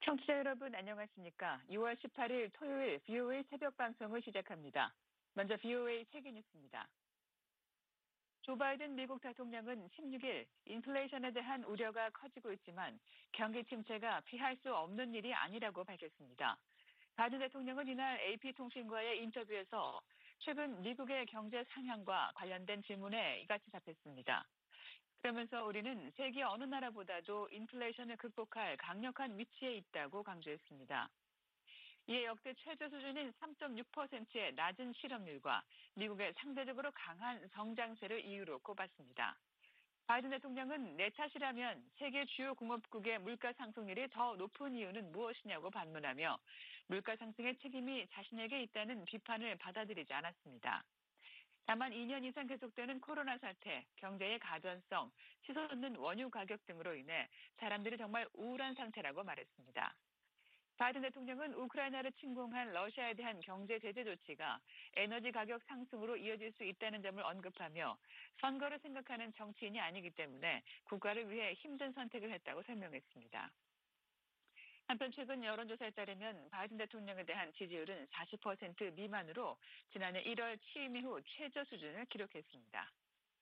청취자 여러분 안녕하십니까? 6월 18일 토요일 VOA 새벽 방송을 시작합니다. 먼저 VOA 세계 뉴스입니다. 조 바이든 미국 대통령은 16일 인플레이션에 대한 우려가 커지고 있지만 경기 침체가 피할 수 없는 일이 아니라고 밝혔습니다. 바이든 대통령은 이날 AP통신과의 인터뷰에서 최근 미국의 경제 상향과 관련된 질문에 이같이 답했습니다. 그러면서 우리는 세계 어느 나라보다도 인플레이션을 극복할 강력한 위치에 있다고 강조했습니다. 이에 역대 최저 수준인 3.6%의 낮은 실업률과 미국의 상대적으로 강한 성장세를 이유로 꼽았습니다. 바이든 대통령은 내 탓이라면 세계 주요 공업국의 물가 상승률이 더 높은 이유는 무엇이냐고 반문하며 물가 상승의 책임이 자신에게 있다는 비판을 받아들이지 않았습니다. 다만 2년 이상 계속되는 코로나 사태, 경제의 가전성, 치솟는 원유 가격 등으로 인해 사람들이 정말 우울한 상태라고 말했습니다. 바이든 대통령은 우크라이나를 침공한 러시아에 대한 경제 제재 조치가 에너지 가격 상승으로 이어질 수 있다는 점을 언급하며 선거를 생각하는 정치인이 아니기 때문에 국가를 위해 힘든 선택을 했다고 설명했습니다. 한편 최근 여론조사에 따르면 바이든 대통령에 대한 지지율은 40% 미만으로 지난해 1월 취임 이후 최저 수준을 기록했습니다.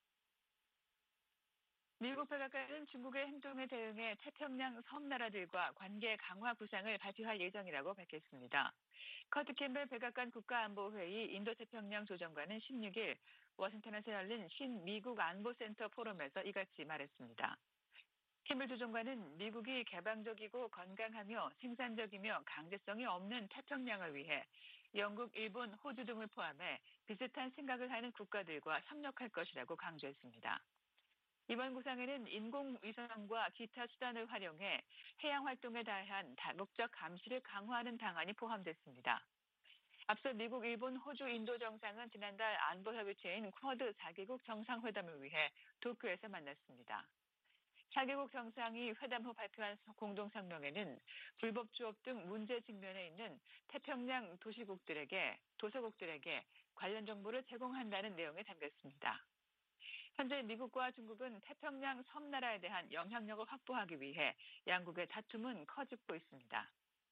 미국 백악관은 중국의 행동에 대응해 태평양 섬나라들과 관계 강화 구상을 발표할 예정이라고 밝혔습니다. 커트 캠벨 백악관 국가안보회의 인도태평양 조정관은 16일 워싱턴에서 열린 신미국 안보센터 포럼에서 이같이 말했습니다. 캠벨 조정관은 미국이 개방적이고 건강하며 생산적이며 강제성이 없는 태평양을 위해 영국, 일본, 호주 등을 포함해 비슷한 생각을 하는 국가들과 협력할 것이라고 강조했습니다. 이번 구상에는 인공위성과 기타 수단을 활용해 해양 활동에 대한 다목적 감시를 강화하는 방안이 포함됐습니다. 앞서 미국, 일본, 호주, 인도 정상은 지난달 안보협의체인 쿼드 4개국 정상회담을 위해 도쿄에서 만났습니다. 4개국 정상이 회담 후 발표한 공동성명에는 불법 주업 등 문제 직면해 있는 태평양 도서국들에게 관련 정보를 제공한다는 내용이 담겼습니다. 현재 미국과 중국은 태평양 섬나라에 대한 영향력을 확보하기 위해 양국의 다툼은 커지고 있습니다.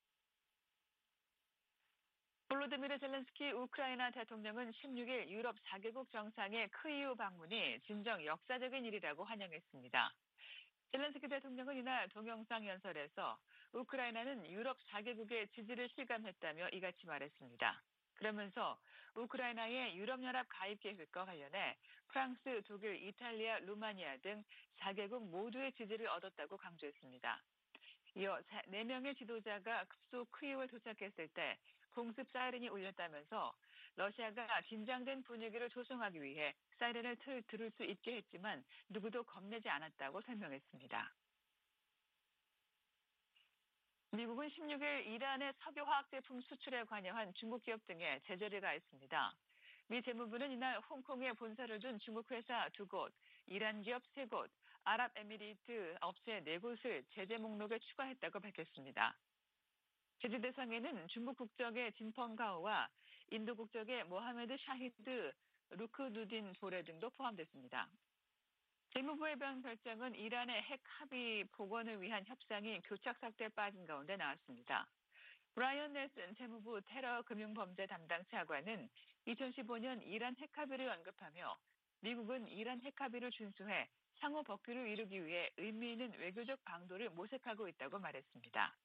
볼로디미르 젤렌스키 우크라이나 대통령은 16일 유럽 4개국 정상의 크이우 방문이 진정 역사적인 일이라고 환영했습니다. 젤렌스키 대통령은 이날 동영상 연설에서 우크라이나는 유럽 4개국의 지지를 실감했다며 이같이 말했습니다. 그러면서 우크라이나의 유럽연합 가입 계획과 관련해 프랑스, 독일, 이탈리아, 루마니아 등 4개국 모두의 지지를 얻었다고 강조했습니다. 이어 4명의 지도자가 급속 키이우에 도착했을 때 공습 사이렌이 울렸다면서 러시아가 긴장된 분위기를 조성하기 위해 사이렌을 들을 수 있게 했지만 누구도 겁내지 않았다고 설명했습니다. 미국은 16일 이란의 석유화학 제품 수출에 관여한 중국 기업 등에 제재를 가했습니다. 미 재무부는 이날 홍콩에 본사를 둔 중국 회사 2곳, 이란 기업 3곳, 아랍에미리트 업체 4곳을 제재 목록에 추가했다고 밝혔습니다. 제재 대상에는 중국 국적의 진펑가오와 인도 국적의 모하메드 샤히드 루크누딘 보레 등도 포함됐습니다. 재무부의 결정은 이란의 핵 합의 복원을 위한 협상이 교착 상태에 빠진 가운데 나왔습니다. 브라이언 넬슨 재무부 테러 금융범죄 담당 차관은 2015년 이란 핵 합의를 언급하며 미국은 이란 핵 합의를 준수해 상호 법규를 이루기 위해 의미 있는 외교적 방도를 모색하고 있다고 말했습니다.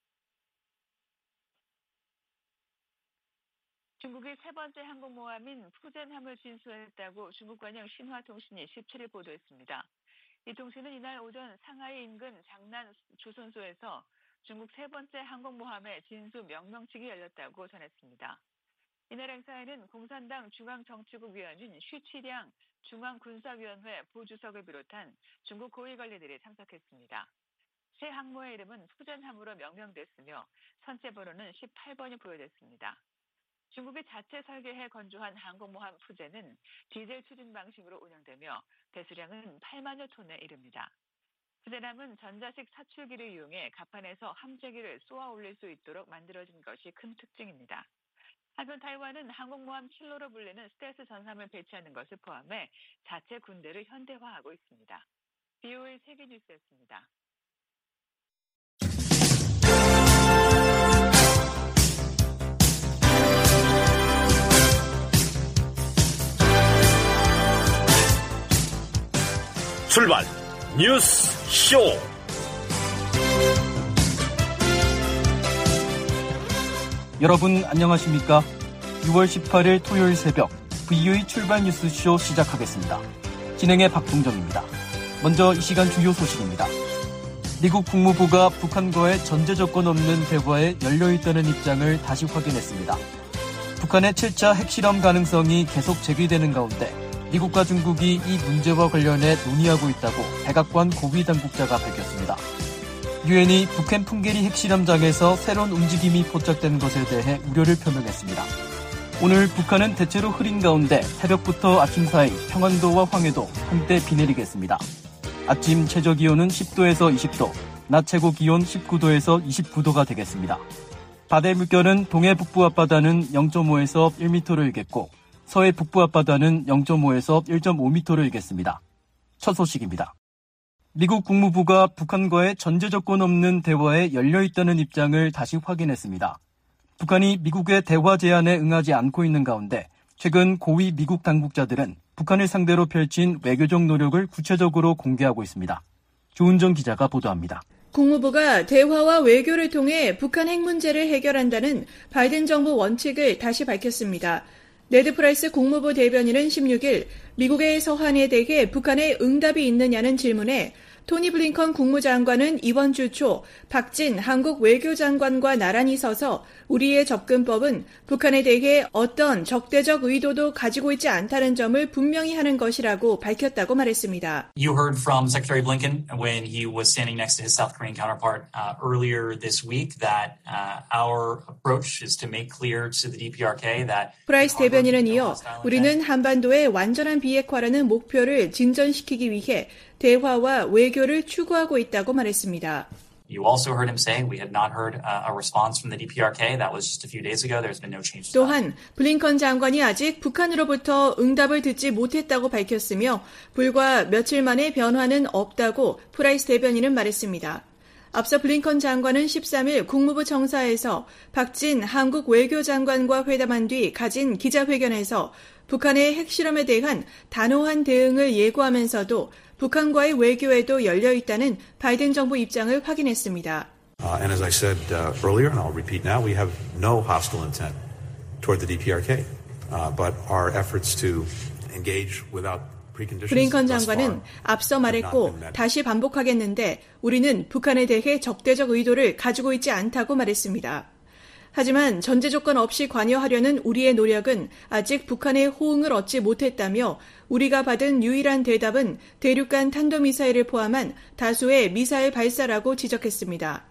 중국이 세 번째 항공모함인 푸젠함을 진수했다고 중국 관영 신화통신이 17일 보도했습니다. 이 통신은 이날 오전 상하이 인근 장난 주선소에서 중국 세 번째 항공모함의 진수 명명식이 열렸다고 전했습니다. 이날 행사에는 공산당 중앙정치국 위원인 쉬치량 중앙군사위원회 부주석을 비롯한 중국 고위 관리들이 참석했습니다. 새 항모의 이름은 푸젠함으로 명명됐으며 선체 번호는 18번이 부여됐습니다. 중국이 자체 설계해 건조한 항공모함 푸젠은 디젤 추진 방식으로 운영되며 배수량은 8만여 톤에 이릅니다. 푸젠함은 전자식 사출기를 이용해 갑판에서 함재기를 쏘아 올릴 수 있도록 만들어진 것이 큰 특징입니다. 한편 타이완은 항공모함 킬로로 불리는 스텔스 전함을 배치하는 것을 포함해 자체 군대를 현대화하고 있습니다. VOA 세계뉴스였습니다. 출발 뉴스 쇼. 여러분 안녕하십니까? 6월 18일 토요일 새벽 VOA 출발 뉴스쇼 시작하겠습니다. 진행의 박동정입니다. 먼저 이 시간 주요 소식입니다. 미국 국무부가 북한과의 전제 조건 없는 대화에 열려있다는 입장을 다시 확인했습니다. 북한의 7차 핵실험 가능성이 계속 제기되는 가운데 미국과 중국이 이 문제와 관련해 논의하고 있다고 백악관 고위 당국자가 밝혔습니다. 유엔이 북한 풍계리 핵실험장에서 새로운 움직임이 포착된 것에 대해 우려를 표명했습니다. 오늘 북한은 대체로 흐린 가운데 새벽부터 아침 사이 평안도와 황해도 한때 비 내리겠습니다. 아침 최저기온은 10도에서 20도, 낮 최고기온 19도에서 29도가 되겠습니다. 바다의 물결은 동해 북부 앞바다는 0.5에서 1m로 일겠고 서해 북부 앞바다는 0.5에서 1.5m로 일겠습니다. 첫 소식입니다. 미국 국무부가 북한과의 전제 조건 없는 대화에 열려있다는 입장을 다시 확인했습니다. 북한이 미국의 대화 제안에 응하지 않고 있는 가운데 최근 고위 미국 당국자들은 북한을 상대로 펼친 외교적 노력을 구체적으로 공개하고 있습니다. 조은정 기자가 보도합니다. 국무부가 대화와 외교를 통해 북한 핵 문제를 해결한다는 바이든 정부 원칙을 다시 밝혔습니다. 네드 프라이스 국무부 대변인은 16일 미국의 서한에 대해 북한의 응답이 있느냐는 질문에 토니 블링컨 국무장관은 이번 주 초 박진 한국 외교장관과 나란히 서서 우리의 접근법은 북한에 대해 어떤 적대적 의도도 가지고 있지 않다는 점을 분명히 하는 것이라고 밝혔다고 말했습니다. You heard from Secretary Blinken when he was standing next to his South Korean counterpart earlier this week that our approach is to make clear to the DPRK that 프라이스 대변인은 이어 우리는 한반도의 완전한 비핵화라는 목표를 진전시키기 위해 대화와 외교를 추구하고 있다고 말했습니다. You also heard him say we had not heard a response from the DPRK. That was just a few days ago. There's been no change. 또한 블링컨 장관이 아직 북한으로부터 응답을 듣지 못했다고 밝혔으며 불과 며칠 만에 변화는 없다고 프라이스 대변인은 말했습니다. 앞서 블링컨 장관은 13일 국무부 청사에서 박진 한국 외교장관과 회담한 뒤 가진 기자회견에서 북한의 핵실험에 대한 단호한 대응을 예고하면서도 북한과의 외교에도 열려있다는 바이든 정부 입장을 확인했습니다. And as I said earlier, and I'll repeat now, we have no hostile intent toward the DPRK, but our efforts to engage without 블링컨 장관은 앞서 말했고 다시 반복하겠는데 우리는 북한에 대해 적대적 의도를 가지고 있지 않다고 말했습니다. 하지만 전제 조건 없이 관여하려는 우리의 노력은 아직 북한의 호응을 얻지 못했다며 우리가 받은 유일한 대답은 대륙간 탄도미사일을 포함한 다수의 미사일 발사라고 지적했습니다.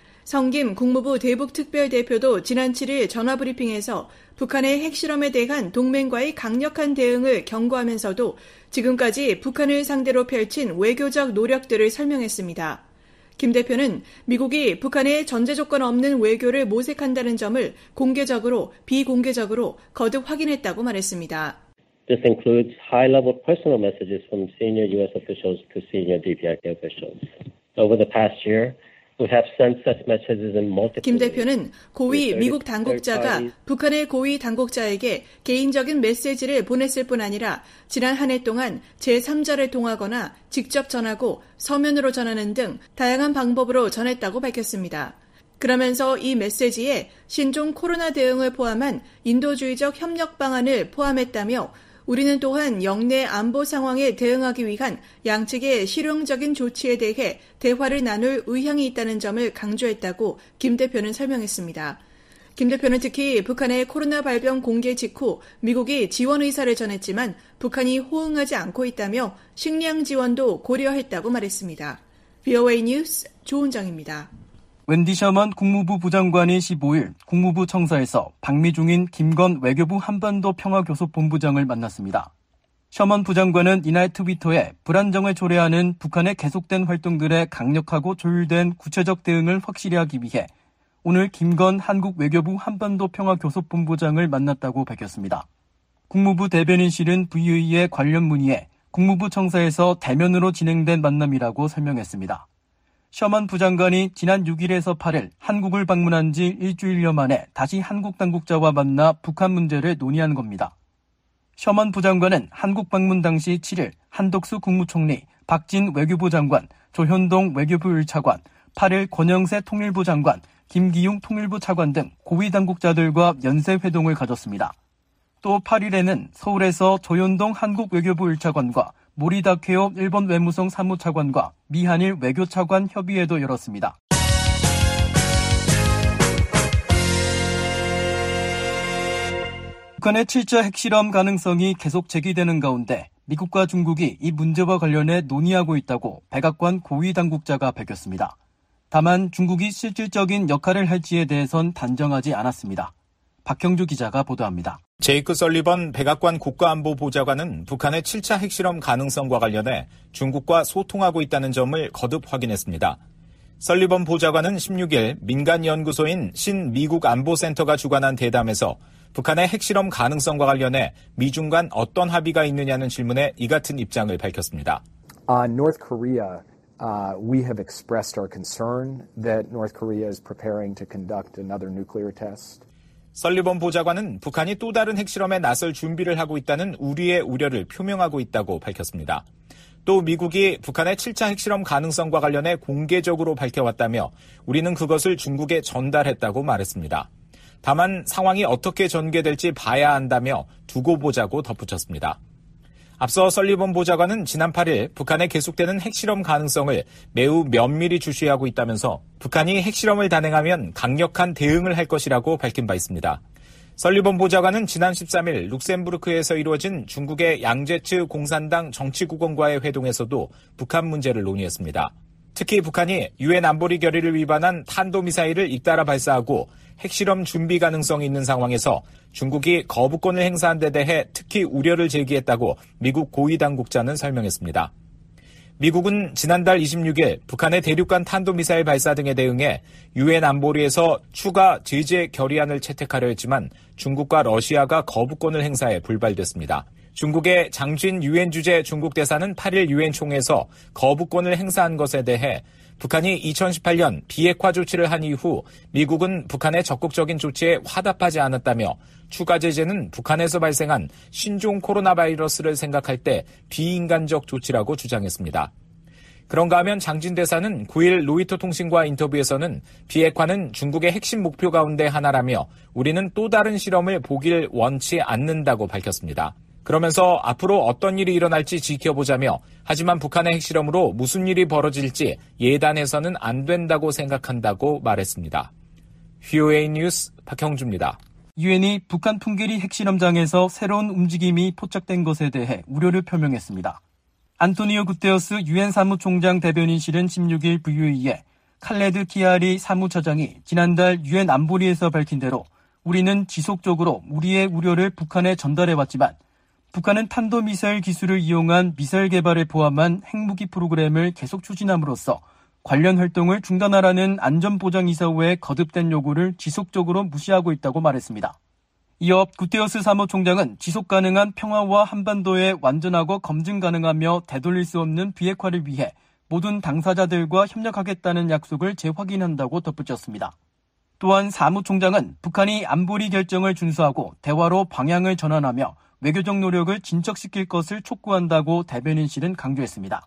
성김 국무부 대북특별대표도 지난 7일 전화브리핑에서 북한의 핵실험에 대한 동맹과의 강력한 대응을 경고하면서도 지금까지 북한을 상대로 펼친 외교적 노력들을 설명했습니다. 김 대표는 미국이 북한의 전제 조건 없는 외교를 모색한다는 점을 공개적으로 비공개적으로 거듭 확인했다고 말했습니다. This includes high-level personal messages from senior U.S. officials to senior DPRK officials. Over the past year, we have sent such messages in multiple 김 대표는 고위 미국 당국자가 북한의 고위 당국자에게 개인적인 메시지를 보냈을 뿐 아니라 지난 한 해 동안 제3자를 통하거나 직접 전하고 서면으로 전하는 등 다양한 방법으로 전했다고 밝혔습니다. 그러면서 이 메시지에 신종 코로나 대응을 포함한 인도주의적 협력 방안을 포함했다며 우리는 또한 영내 안보 상황에 대응하기 위한 양측의 실용적인 조치에 대해 대화를 나눌 의향이 있다는 점을 강조했다고 김 대표는 설명했습니다. 김 대표는 특히 북한의 코로나 발병 공개 직후 미국이 지원 의사를 전했지만 북한이 호응하지 않고 있다며 식량 지원도 고려했다고 말했습니다. VOA 뉴스 조은정입니다. 웬디 셔먼 국무부 부장관이 15일 국무부 청사에서 방미 중인 김건 외교부 한반도 평화교섭본부장을 만났습니다. 셔먼 부장관은 이날 트위터에 불안정을 초래하는 북한의 계속된 활동들에 강력하고 조율된 구체적 대응을 확실히 하기 위해 오늘 김건 한국 외교부 한반도 평화교섭본부장을 만났다고 밝혔습니다. 국무부 대변인실은 VOA의 관련 문의에 국무부 청사에서 대면으로 진행된 만남이라고 설명했습니다. 셔먼 부장관이 지난 6일에서 8일 한국을 방문한 지 일주일여 만에 다시 한국 당국자와 만나 북한 문제를 논의한 겁니다. 셔먼 부장관은 한국 방문 당시 7일 한덕수 국무총리, 박진 외교부 장관, 조현동 외교부 1차관, 8일 권영세 통일부 장관, 김기용 통일부 차관 등 고위 당국자들과 연쇄 회동을 가졌습니다. 또 8일에는 서울에서 조현동 한국 외교부 1차관과 모리다케오 일본 외무성 사무차관과 미한일 외교차관 협의회도 열었습니다. 북한의 7차 핵실험 가능성이 계속 제기되는 가운데 미국과 중국이 이 문제와 관련해 논의하고 있다고 백악관 고위 당국자가 밝혔습니다. 다만 중국이 실질적인 역할을 할지에 대해선 단정하지 않았습니다. 박형주 기자가 보도합니다. 제이크 설리번 백악관 국가안보보좌관은 북한의 7차 핵실험 가능성과 관련해 중국과 소통하고 있다는 점을 거듭 확인했습니다. 설리번 보좌관은 16일 민간 연구소인 신미국 안보센터가 주관한 대담에서 북한의 핵실험 가능성과 관련해 미중 간 어떤 합의가 있느냐는 질문에 이 같은 입장을 밝혔습니다. North Korea, we have expressed our concern that North Korea is preparing to conduct another nuclear test. 설리번 보좌관은 북한이 또 다른 핵실험에 나설 준비를 하고 있다는 우리의 우려를 표명하고 있다고 밝혔습니다. 또 미국이 북한의 7차 핵실험 가능성과 관련해 공개적으로 밝혀왔다며 우리는 그것을 중국에 전달했다고 말했습니다. 다만 상황이 어떻게 전개될지 봐야 한다며 두고 보자고 덧붙였습니다. 앞서 설리번 보좌관은 지난 8일 북한의 계속되는 핵실험 가능성을 매우 면밀히 주시하고 있다면서 북한이 핵실험을 단행하면 강력한 대응을 할 것이라고 밝힌 바 있습니다. 설리번 보좌관은 지난 13일 룩셈부르크에서 이루어진 중국의 양제츠 공산당 정치국원과의 회동에서도 북한 문제를 논의했습니다. 특히 북한이 유엔 안보리 결의를 위반한 탄도미사일을 잇따라 발사하고 핵실험 준비 가능성이 있는 상황에서 중국이 거부권을 행사한 데 대해 특히 우려를 제기했다고 미국 고위 당국자는 설명했습니다. 미국은 지난달 26일 북한의 대륙간 탄도미사일 발사 등에 대응해 유엔 안보리에서 추가 제재 결의안을 채택하려 했지만 중국과 러시아가 거부권을 행사해 불발됐습니다. 중국의 장쥔 유엔 주재 중국 대사는 8일 유엔 총회에서 거부권을 행사한 것에 대해 북한이 2018년 비핵화 조치를 한 이후 미국은 북한의 적극적인 조치에 화답하지 않았다며 추가 제재는 북한에서 발생한 신종 코로나 바이러스를 생각할 때 비인간적 조치라고 주장했습니다. 그런가 하면 장진 대사는 9일 로이터 통신과 인터뷰에서는 비핵화는 중국의 핵심 목표 가운데 하나라며 우리는 또 다른 실험을 보길 원치 않는다고 밝혔습니다. 그러면서 앞으로 어떤 일이 일어날지 지켜보자며 하지만 북한의 핵실험으로 무슨 일이 벌어질지 예단해서는 안 된다고 생각한다고 말했습니다. VOA 뉴스 박형주입니다. 유엔이 북한 풍계리 핵실험장에서 새로운 움직임이 포착된 것에 대해 우려를 표명했습니다. 안토니오 구테러스 유엔 사무총장 대변인실은 16일 VOA에 칼레드 키아리 사무처장이 지난달 유엔 안보리에서 밝힌 대로 우리는 지속적으로 우리의 우려를 북한에 전달해왔지만 북한은 탄도미사일 기술을 이용한 미사일 개발을 포함한 핵무기 프로그램을 계속 추진함으로써 관련 활동을 중단하라는 안전보장이사회의 거듭된 요구를 지속적으로 무시하고 있다고 말했습니다. 이어 구테러스 사무총장은 지속 가능한 평화와 한반도에 완전하고 검증 가능하며 되돌릴 수 없는 비핵화를 위해 모든 당사자들과 협력하겠다는 약속을 재확인한다고 덧붙였습니다. 또한 사무총장은 북한이 안보리 결정을 준수하고 대화로 방향을 전환하며 외교적 노력을 진척시킬 것을 촉구한다고 대변인실은 강조했습니다.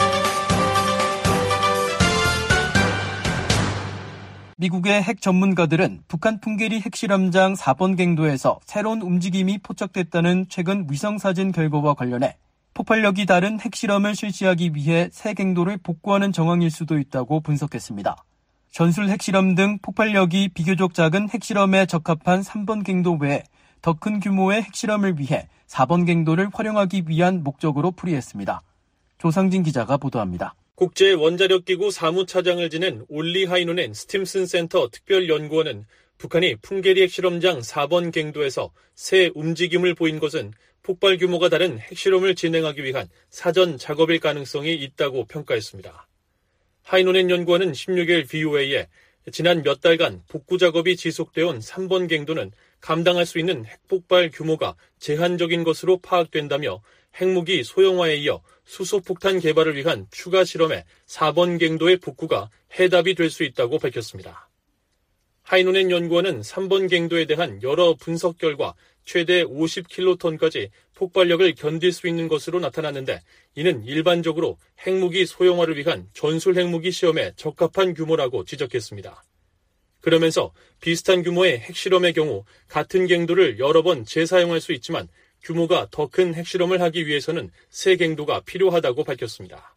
미국의 핵 전문가들은 북한 풍계리 핵실험장 4번 갱도에서 새로운 움직임이 포착됐다는 최근 위성사진 결과와 관련해 폭발력이 다른 핵실험을 실시하기 위해 새 갱도를 복구하는 정황일 수도 있다고 분석했습니다. 전술 핵실험 등 폭발력이 비교적 작은 핵실험에 적합한 3번 갱도 외에 더 큰 규모의 핵실험을 위해 4번 갱도를 활용하기 위한 목적으로 풀이했습니다. 조상진 기자가 보도합니다. 국제원자력기구 사무차장을 지낸 올리 하이노넨 스팀슨 센터 특별연구원은 북한이 풍계리 핵실험장 4번 갱도에서 새 움직임을 보인 것은 폭발 규모가 다른 핵실험을 진행하기 위한 사전 작업일 가능성이 있다고 평가했습니다. 하이노넨 연구원은 16일 VOA에 지난 몇 달간 복구 작업이 지속되어 온 3번 갱도는 감당할 수 있는 핵폭발 규모가 제한적인 것으로 파악된다며 핵무기 소형화에 이어 수소폭탄 개발을 위한 추가 실험에 4번 갱도의 복구가 해답이 될 수 있다고 밝혔습니다. 하이노넨 연구원은 3번 갱도에 대한 여러 분석 결과 최대 50킬로톤까지 폭발력을 견딜 수 있는 것으로 나타났는데 이는 일반적으로 핵무기 소형화를 위한 전술 핵무기 시험에 적합한 규모라고 지적했습니다. 그러면서 비슷한 규모의 핵실험의 경우 같은 갱도를 여러 번 재사용할 수 있지만 규모가 더 큰 핵실험을 하기 위해서는 새 갱도가 필요하다고 밝혔습니다.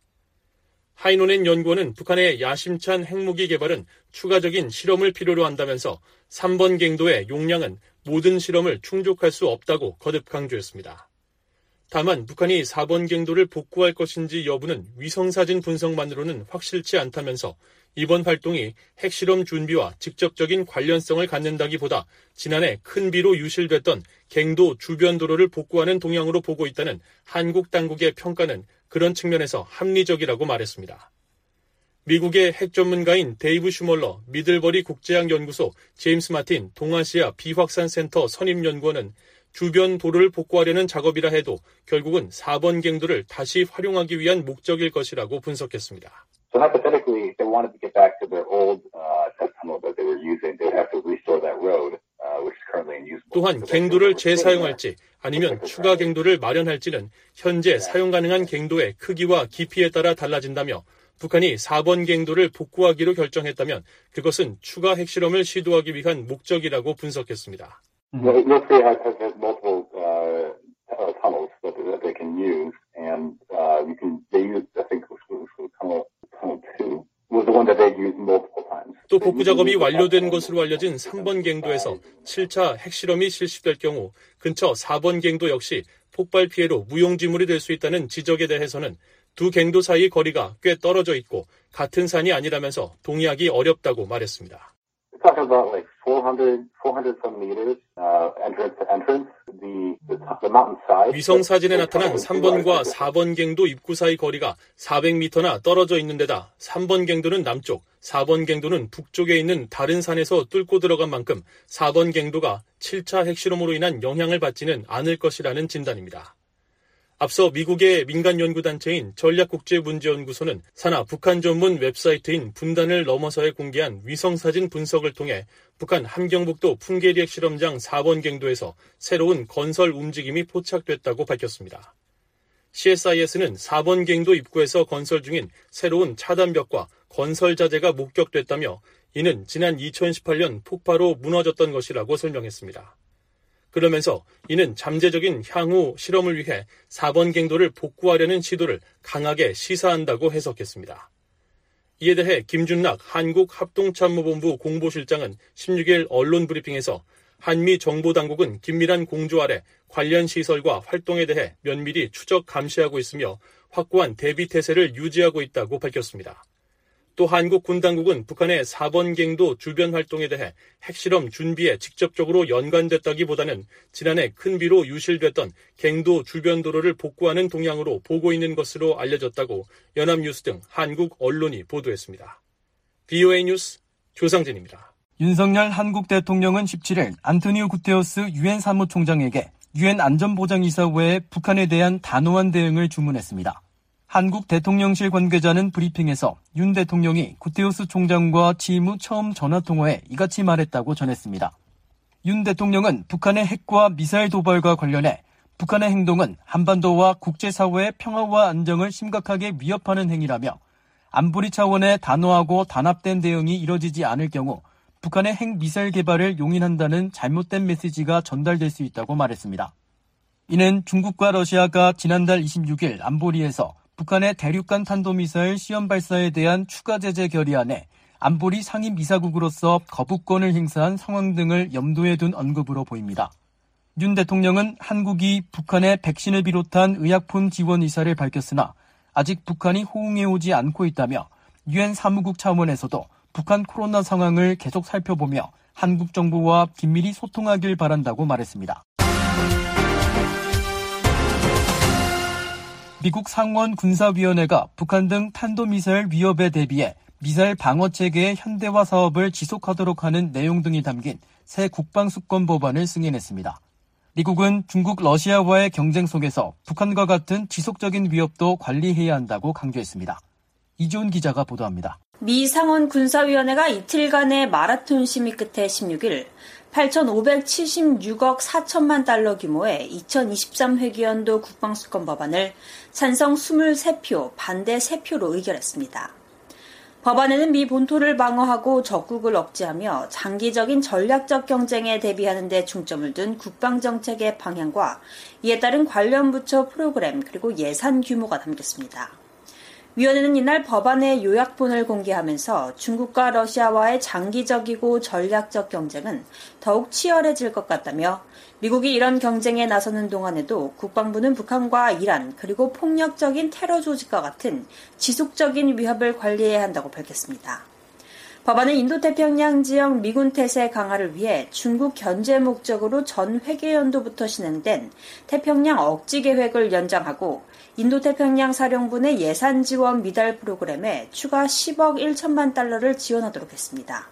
하이노넨 연구원은 북한의 야심찬 핵무기 개발은 추가적인 실험을 필요로 한다면서 3번 갱도의 용량은 모든 실험을 충족할 수 없다고 거듭 강조했습니다. 다만 북한이 4번 갱도를 복구할 것인지 여부는 위성사진 분석만으로는 확실치 않다면서 이번 활동이 핵실험 준비와 직접적인 관련성을 갖는다기보다 지난해 큰 비로 유실됐던 갱도 주변 도로를 복구하는 동향으로 보고 있다는 한국 당국의 평가는 그런 측면에서 합리적이라고 말했습니다. 미국의 핵 전문가인 데이브 슈멀러 미들버리 국제학연구소 제임스 마틴 동아시아 비확산센터 선임연구원은 주변 도로를 복구하려는 작업이라 해도 결국은 4번 갱도를 다시 활용하기 위한 목적일 것이라고 분석했습니다. So hypothetically, if they wanted to get back to their old test tunnel that they were using, they would have to restore that road, which is currently unusable. 또한 갱도를 재사용할지 아니면 추가 갱도를 마련할지는 현재 사용 가능한 갱도의 크기와 깊이에 따라 달라진다며 북한이 4번 갱도를 복구하기로 결정했다면 그것은 추가 핵실험을 시도하기 위한 목적이라고 분석했습니다. North Korea has multiple tunnels that they can use, and they use, I think, tunnel 2 was the one that they used multiple times. 또 복구 작업이 완료된 것으로 알려진 3번 갱도에서 7차 핵실험이 실시될 경우 근처 4번 갱도 역시 폭발 피해로 무용지물이 될 수 있다는 지적에 대해서는 두 갱도 사이 거리가 꽤 떨어져 있고 같은 산이 아니라면서 동의하기 어렵다고 말했습니다. Talking about like 400 some meters entrance to entrance. The mountain side. 위성 사진에 나타난 3번과 4번 갱도 입구 사이 거리가 400m나 떨어져 있는 데다 3번 갱도는 남쪽, 4번 갱도는 북쪽에 있는 다른 산에서 뚫고 들어간 만큼 4번 갱도가 7차 핵실험으로 인한 영향을 받지는 않을 것이라는 진단입니다. 앞서 미국의 민간연구단체인 전략국제문제연구소는 산하 북한 전문 웹사이트인 분단을 넘어서에 공개한 위성사진 분석을 통해 북한 함경북도 풍계리 핵실험장 4번 갱도에서 새로운 건설 움직임이 포착됐다고 밝혔습니다. CSIS는 4번 갱도 입구에서 건설 중인 새로운 차단벽과 건설 자재가 목격됐다며 이는 지난 2018년 폭파로 무너졌던 것이라고 설명했습니다. 그러면서 이는 잠재적인 향후 실험을 위해 4번 갱도를 복구하려는 시도를 강하게 시사한다고 해석했습니다. 이에 대해 김준락 한국합동참모본부 공보실장은 16일 언론 브리핑에서 한미 정보당국은 긴밀한 공조 아래 관련 시설과 활동에 대해 면밀히 추적 감시하고 있으며 확고한 대비 태세를 유지하고 있다고 밝혔습니다. 또 한국 군당국은 북한의 4번 갱도 주변 활동에 대해 핵실험 준비에 직접적으로 연관됐다기보다는 지난해 큰 비로 유실됐던 갱도 주변 도로를 복구하는 동향으로 보고 있는 것으로 알려졌다고 연합뉴스 등 한국 언론이 보도했습니다. VOA 뉴스 조상진입니다. 윤석열 한국 대통령은 17일 안토니오 구테러스 유엔 사무총장에게 유엔 안전보장이사회에 북한에 대한 단호한 대응을 주문했습니다. 한국 대통령실 관계자는 브리핑에서 윤 대통령이 구테러스 총장과 취임 후 처음 전화통화에 이같이 말했다고 전했습니다. 윤 대통령은 북한의 핵과 미사일 도발과 관련해 북한의 행동은 한반도와 국제사회의 평화와 안정을 심각하게 위협하는 행위라며 안보리 차원의 단호하고 단합된 대응이 이뤄지지 않을 경우 북한의 핵미사일 개발을 용인한다는 잘못된 메시지가 전달될 수 있다고 말했습니다. 이는 중국과 러시아가 지난달 26일 안보리에서 북한의 대륙간 탄도미사일 시험 발사에 대한 추가 제재 결의안에 안보리 상임이사국으로서 거부권을 행사한 상황 등을 염두에 둔 언급으로 보입니다. 윤 대통령은 한국이 북한의 백신을 비롯한 의약품 지원 의사를 밝혔으나 아직 북한이 호응해오지 않고 있다며 유엔 사무국 차원에서도 북한 코로나 상황을 계속 살펴보며 한국 정부와 긴밀히 소통하길 바란다고 말했습니다. 미국 상원 군사위원회가 북한 등 탄도미사일 위협에 대비해 미사일 방어체계의 현대화 사업을 지속하도록 하는 내용 등이 담긴 새 국방수권 법안을 승인했습니다. 미국은 중국, 러시아와의 경쟁 속에서 북한과 같은 지속적인 위협도 관리해야 한다고 강조했습니다. 이지훈 기자가 보도합니다. 미 상원 군사위원회가 이틀간의 마라톤 심의 끝에 16일 8,576억 4천만 달러 규모의 2023 회기연도 국방수권 법안을 찬성 23표, 반대 3표로 의결했습니다. 법안에는 미 본토를 방어하고 적국을 억제하며 장기적인 전략적 경쟁에 대비하는 데 중점을 둔 국방정책의 방향과 이에 따른 관련 부처 프로그램 그리고 예산 규모가 담겼습니다. 위원회는 이날 법안의 요약본을 공개하면서 중국과 러시아와의 장기적이고 전략적 경쟁은 더욱 치열해질 것 같다며 미국이 이런 경쟁에 나서는 동안에도 국방부는 북한과 이란 그리고 폭력적인 테러 조직과 같은 지속적인 위협을 관리해야 한다고 밝혔습니다. 법안은 인도태평양 지역 미군 태세 강화를 위해 중국 견제 목적으로 전 회계연도부터 진행된 태평양 억지 계획을 연장하고 인도태평양 사령부 내 예산 지원 미달 프로그램에 추가 10억 1천만 달러를 지원하도록 했습니다.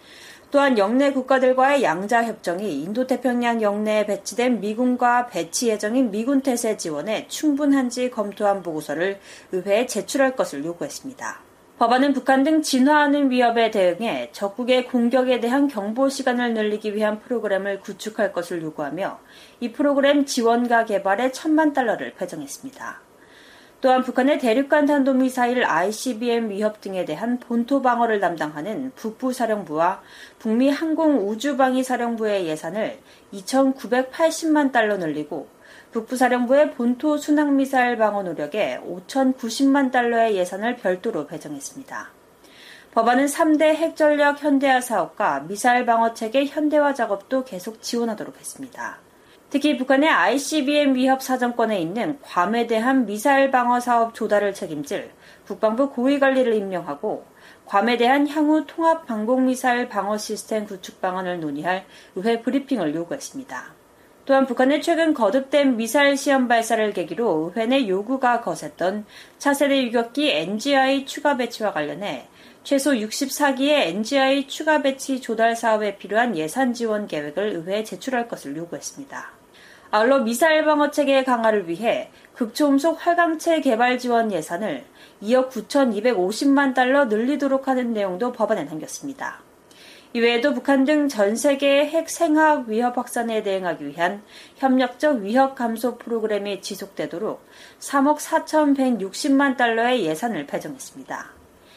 또한 영내 국가들과의 양자 협정이 인도태평양 영내에 배치된 미군과 배치 예정인 미군 태세 지원에 충분한지 검토한 보고서를 의회에 제출할 것을 요구했습니다. 법안은 북한 등 진화하는 위협에 대응해 적국의 공격에 대한 경보 시간을 늘리기 위한 프로그램을 구축할 것을 요구하며 이 프로그램 지원과 개발에 1,000만 달러를 배정했습니다. 또한 북한의 대륙간 탄도미사일 ICBM 위협 등에 대한 본토 방어를 담당하는 북부사령부와 북미 항공우주방위사령부의 예산을 2,980만 달러 늘리고 북부사령부의 본토 순항미사일 방어 노력에 5,090만 달러의 예산을 별도로 배정했습니다. 법안은 3대 핵전력 현대화 사업과 미사일 방어체계 현대화 작업도 계속 지원하도록 했습니다. 특히 북한의 ICBM 위협 사정권에 있는 괌에 대한 미사일 방어 사업 조달을 책임질 국방부 고위관리를 임명하고 괌에 대한 향후 통합 방공미사일 방어 시스템 구축 방안을 논의할 의회 브리핑을 요구했습니다. 또한 북한의 최근 거듭된 미사일 시험 발사를 계기로 의회 내 요구가 거셌던 차세대 유격기 NGI 추가 배치와 관련해 최소 64기의 NGI 추가 배치 조달 사업에 필요한 예산 지원 계획을 의회에 제출할 것을 요구했습니다. 아울러 미사일 방어 체계 강화를 위해 극초음속 활강체 개발 지원 예산을 2억 9,250만 달러 늘리도록 하는 내용도 법안에 담겼습니다. 이외에도 북한 등 전 세계의 핵 생화학 위협 확산에 대응하기 위한 협력적 위협 감소 프로그램이 지속되도록 3억 4,160만 달러의 예산을 배정했습니다.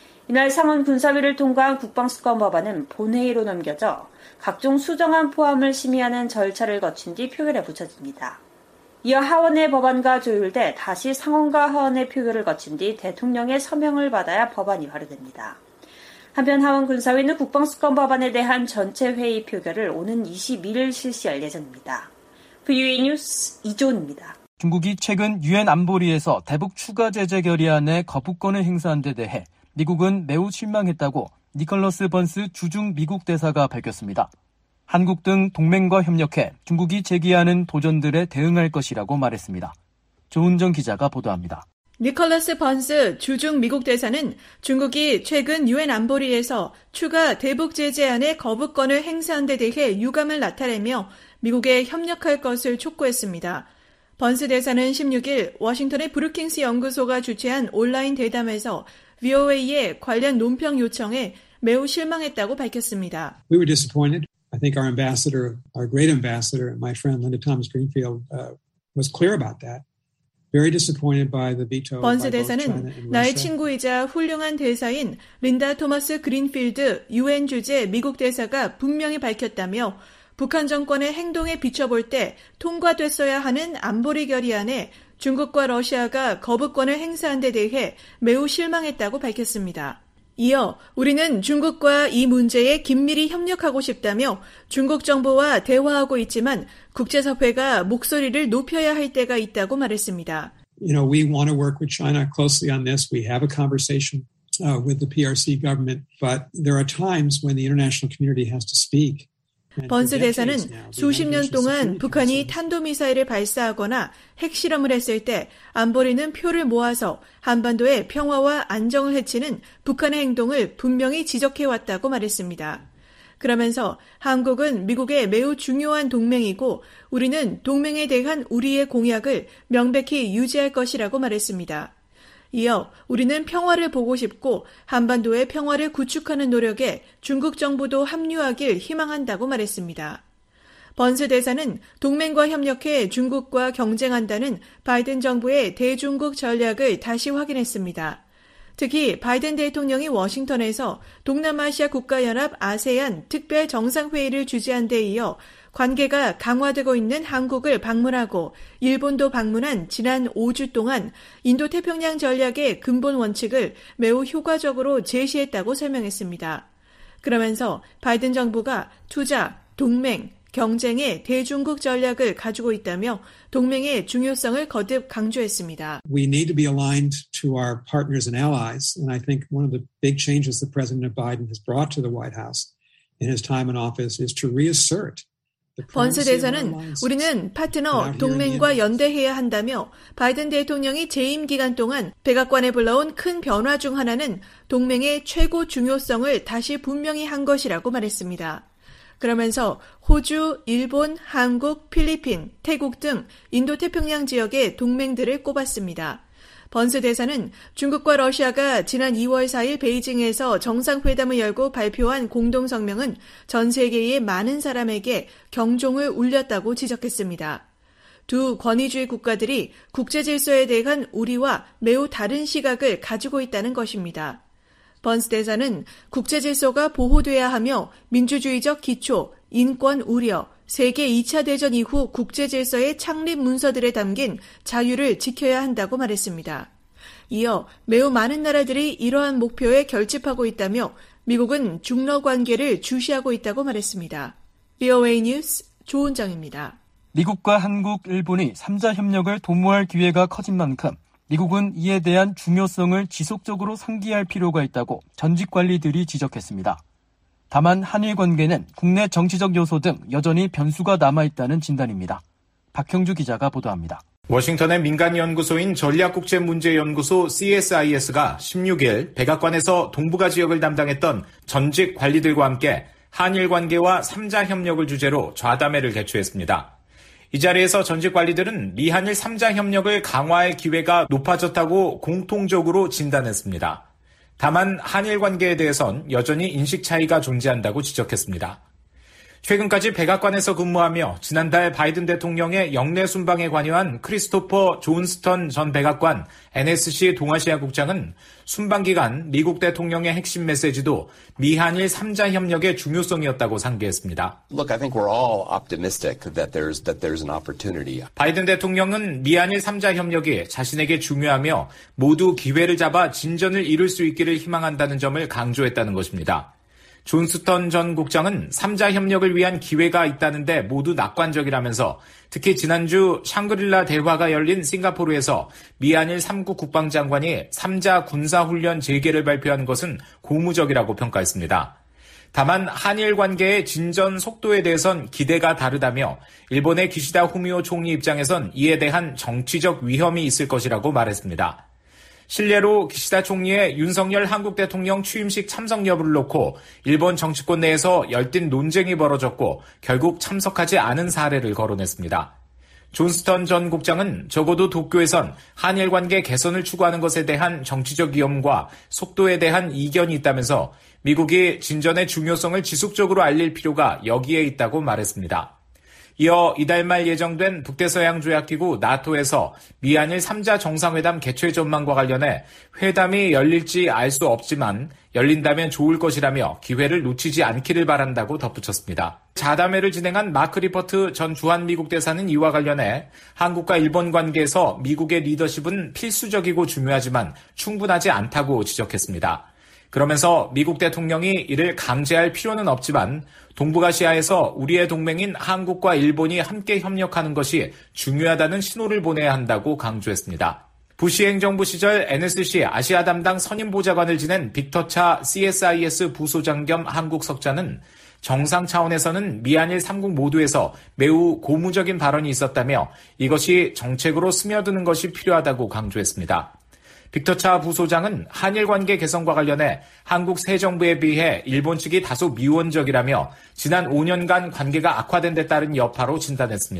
이날 상원 군사위를 통과한 국방수권 법안은 본회의로 넘겨져 각종 수정안 포함을 심의하는 절차를 거친 뒤 표결에 붙여집니다. 이어 하원의 법안과 조율돼 다시 상원과 하원의 표결을 거친 뒤 대통령의 서명을 받아야 법안이 발의됩니다. 한편 하원 군사위는 국방수권 법안에 대한 전체 회의 표결을 오는 21일 실시할 예정입니다. VOA 뉴스 이조은입니다. 중국이 최근 유엔 안보리에서 대북 추가 제재 결의안에 거부권을 행사한 데 대해 미국은 매우 실망했다고 니컬러스 번스 주중 미국 대사가 밝혔습니다. 한국 등 동맹과 협력해 중국이 제기하는 도전들에 대응할 것이라고 말했습니다. 조은정 기자가 보도합니다. 니컬러스 번스 주중 미국 대사는 중국이 최근 유엔 안보리에서 추가 대북 제재안에 거부권을 행사한 데 대해 유감을 나타내며 미국에 협력할 것을 촉구했습니다. 번스 대사는 16일 워싱턴의 브루킹스 연구소가 주최한 온라인 대담에서 VOA의 관련 논평 요청에 매우 실망했다고 밝혔습니다. We were disappointed. I think our ambassador, our great ambassador, my friend Linda Thomas Greenfield, was clear about that. Very disappointed by the veto. 번스 대사는 나의 친구이자 훌륭한 대사인 린다 토머스 그린필드 유엔 주재 미국 대사가 분명히 밝혔다며 북한 정권의 행동에 비춰볼 때 통과됐어야 하는 안보리 결의안에 중국과 러시아가 거부권을 행사한 데 대해 매우 실망했다고 밝혔습니다. 이어 우리는 중국과 이 문제에 긴밀히 협력하고 싶다며 중국 정부와 대화하고 있지만 국제사회가 목소리를 높여야 할 때가 있다고 말했습니다. You know, we want to work with China closely on this. We have a conversation with the PRC government, but there are times when the international community has to speak. 번스 대사는 수십 년 동안 북한이 탄도미사일을 발사하거나 핵실험을 했을 때 안보리는 표를 모아서 한반도의 평화와 안정을 해치는 북한의 행동을 분명히 지적해왔다고 말했습니다. 그러면서 한국은 미국의 매우 중요한 동맹이고 우리는 동맹에 대한 우리의 공약을 명백히 유지할 것이라고 말했습니다. 이어 우리는 평화를 보고 싶고 한반도의 평화를 구축하는 노력에 중국 정부도 합류하길 희망한다고 말했습니다. 번스 대사는 동맹과 협력해 중국과 경쟁한다는 바이든 정부의 대중국 전략을 다시 확인했습니다. 특히 바이든 대통령이 워싱턴에서 동남아시아 국가연합 아세안 특별 정상회의를 주재한 데 이어 관계가 강화되고 있는 한국을 방문하고 일본도 방문한 지난 5주 동안 인도태평양 전략의 근본 원칙을 매우 효과적으로 제시했다고 설명했습니다. 그러면서 바이든 정부가 투자, 동맹, 경쟁의 대중국 전략을 가지고 있다며 동맹의 중요성을 거듭 강조했습니다. We need to be aligned to our partners and allies, and I think one of the big changes that President Biden has brought to the White House in his time in office is to reassert 번스 대사는 우리는 파트너, 동맹과 연대해야 한다며 바이든 대통령이 재임 기간 동안 백악관에 불러온 큰 변화 중 하나는 동맹의 최고 중요성을 다시 분명히 한 것이라고 말했습니다. 그러면서 호주, 일본, 한국, 필리핀, 태국 등 인도태평양 지역의 동맹들을 꼽았습니다. 번스 대사는 중국과 러시아가 지난 2월 4일 베이징에서 정상회담을 열고 발표한 공동성명은 전 세계의 많은 사람에게 경종을 울렸다고 지적했습니다. 두 권위주의 국가들이 국제 질서에 대한 우리와 매우 다른 시각을 가지고 있다는 것입니다. 번스 대사는 국제 질서가 보호돼야 하며 민주주의적 기초, 인권 우려, 세계 2차 대전 이후 국제 질서의 창립 문서들에 담긴 자유를 지켜야 한다고 말했습니다. 이어 매우 많은 나라들이 이러한 목표에 결집하고 있다며 미국은 중러 관계를 주시하고 있다고 말했습니다. VOA 뉴스 조은정입니다. 미국과 한국, 일본이 3자 협력을 도모할 기회가 커진 만큼 미국은 이에 대한 중요성을 지속적으로 상기할 필요가 있다고 전직 관리들이 지적했습니다. 다만 한일 관계는 국내 정치적 요소 등 여전히 변수가 남아있다는 진단입니다. 박형주 기자가 보도합니다. 워싱턴의 민간연구소인 전략국제문제연구소 CSIS가 16일 백악관에서 동북아 지역을 담당했던 전직 관리들과 함께 한일 관계와 3자 협력을 주제로 좌담회를 개최했습니다. 이 자리에서 전직 관리들은 미한일 3자 협력을 강화할 기회가 높아졌다고 공통적으로 진단했습니다. 다만 한일 관계에 대해선 여전히 인식 차이가 존재한다고 지적했습니다. 최근까지 백악관에서 근무하며 지난달 바이든 대통령의 영내 순방에 관여한 크리스토퍼 존스턴 전 백악관 NSC 동아시아 국장은 순방 기간 미국 대통령의 핵심 메시지도 미한일 3자 협력의 중요성이었다고 상기했습니다. Look, I think we're all optimistic that there's an opportunity. 바이든 대통령은 미한일 3자 협력이 자신에게 중요하며 모두 기회를 잡아 진전을 이룰 수 있기를 희망한다는 점을 강조했다는 것입니다. 존스턴 전 국장은 3자 협력을 위한 기회가 있다는데 모두 낙관적이라면서 특히 지난주 샹그릴라 대화가 열린 싱가포르에서 미한일 3국 국방장관이 3자 군사훈련 재개를 발표한 것은 고무적이라고 평가했습니다. 다만 한일 관계의 진전 속도에 대해선 기대가 다르다며 일본의 기시다 후미오 총리 입장에선 이에 대한 정치적 위험이 있을 것이라고 말했습니다. 실례로 기시다 총리의 윤석열 한국 대통령 취임식 참석 여부를 놓고 일본 정치권 내에서 열띤 논쟁이 벌어졌고 결국 참석하지 않은 사례를 거론했습니다. 존스턴 전 국장은 적어도 도쿄에선 한일 관계 개선을 추구하는 것에 대한 정치적 위험과 속도에 대한 이견이 있다면서 미국이 진전의 중요성을 지속적으로 알릴 필요가 여기에 있다고 말했습니다. 이어 이달 말 예정된 북대서양조약기구 나토에서 미한일 3자 정상회담 개최 전망과 관련해 회담이 열릴지 알 수 없지만 열린다면 좋을 것이라며 기회를 놓치지 않기를 바란다고 덧붙였습니다. 자담회를 진행한 마크 리퍼트 전 주한미국 대사는 이와 관련해 한국과 일본 관계에서 미국의 리더십은 필수적이고 중요하지만 충분하지 않다고 지적했습니다. 그러면서 미국 대통령이 이를 강제할 필요는 없지만 동북아시아에서 우리의 동맹인 한국과 일본이 함께 협력하는 것이 중요하다는 신호를 보내야 한다고 강조했습니다. 부시 행정부 시절 NSC 아시아 담당 선임보좌관을 지낸 빅터 차 CSIS 부소장 겸 한국 석자는 정상 차원에서는 미한일 3국 모두에서 매우 고무적인 발언이 있었다며 이것이 정책으로 스며드는 것이 필요하다고 강조했습니다. 빅터 차 부소장은 한일 관계 개선과 관련해 한국 새 정부에 비해 일본 측이 다소 미온적이라며 지난 5년간 관계가 악화된 데 따른 여파로 진단했습니다.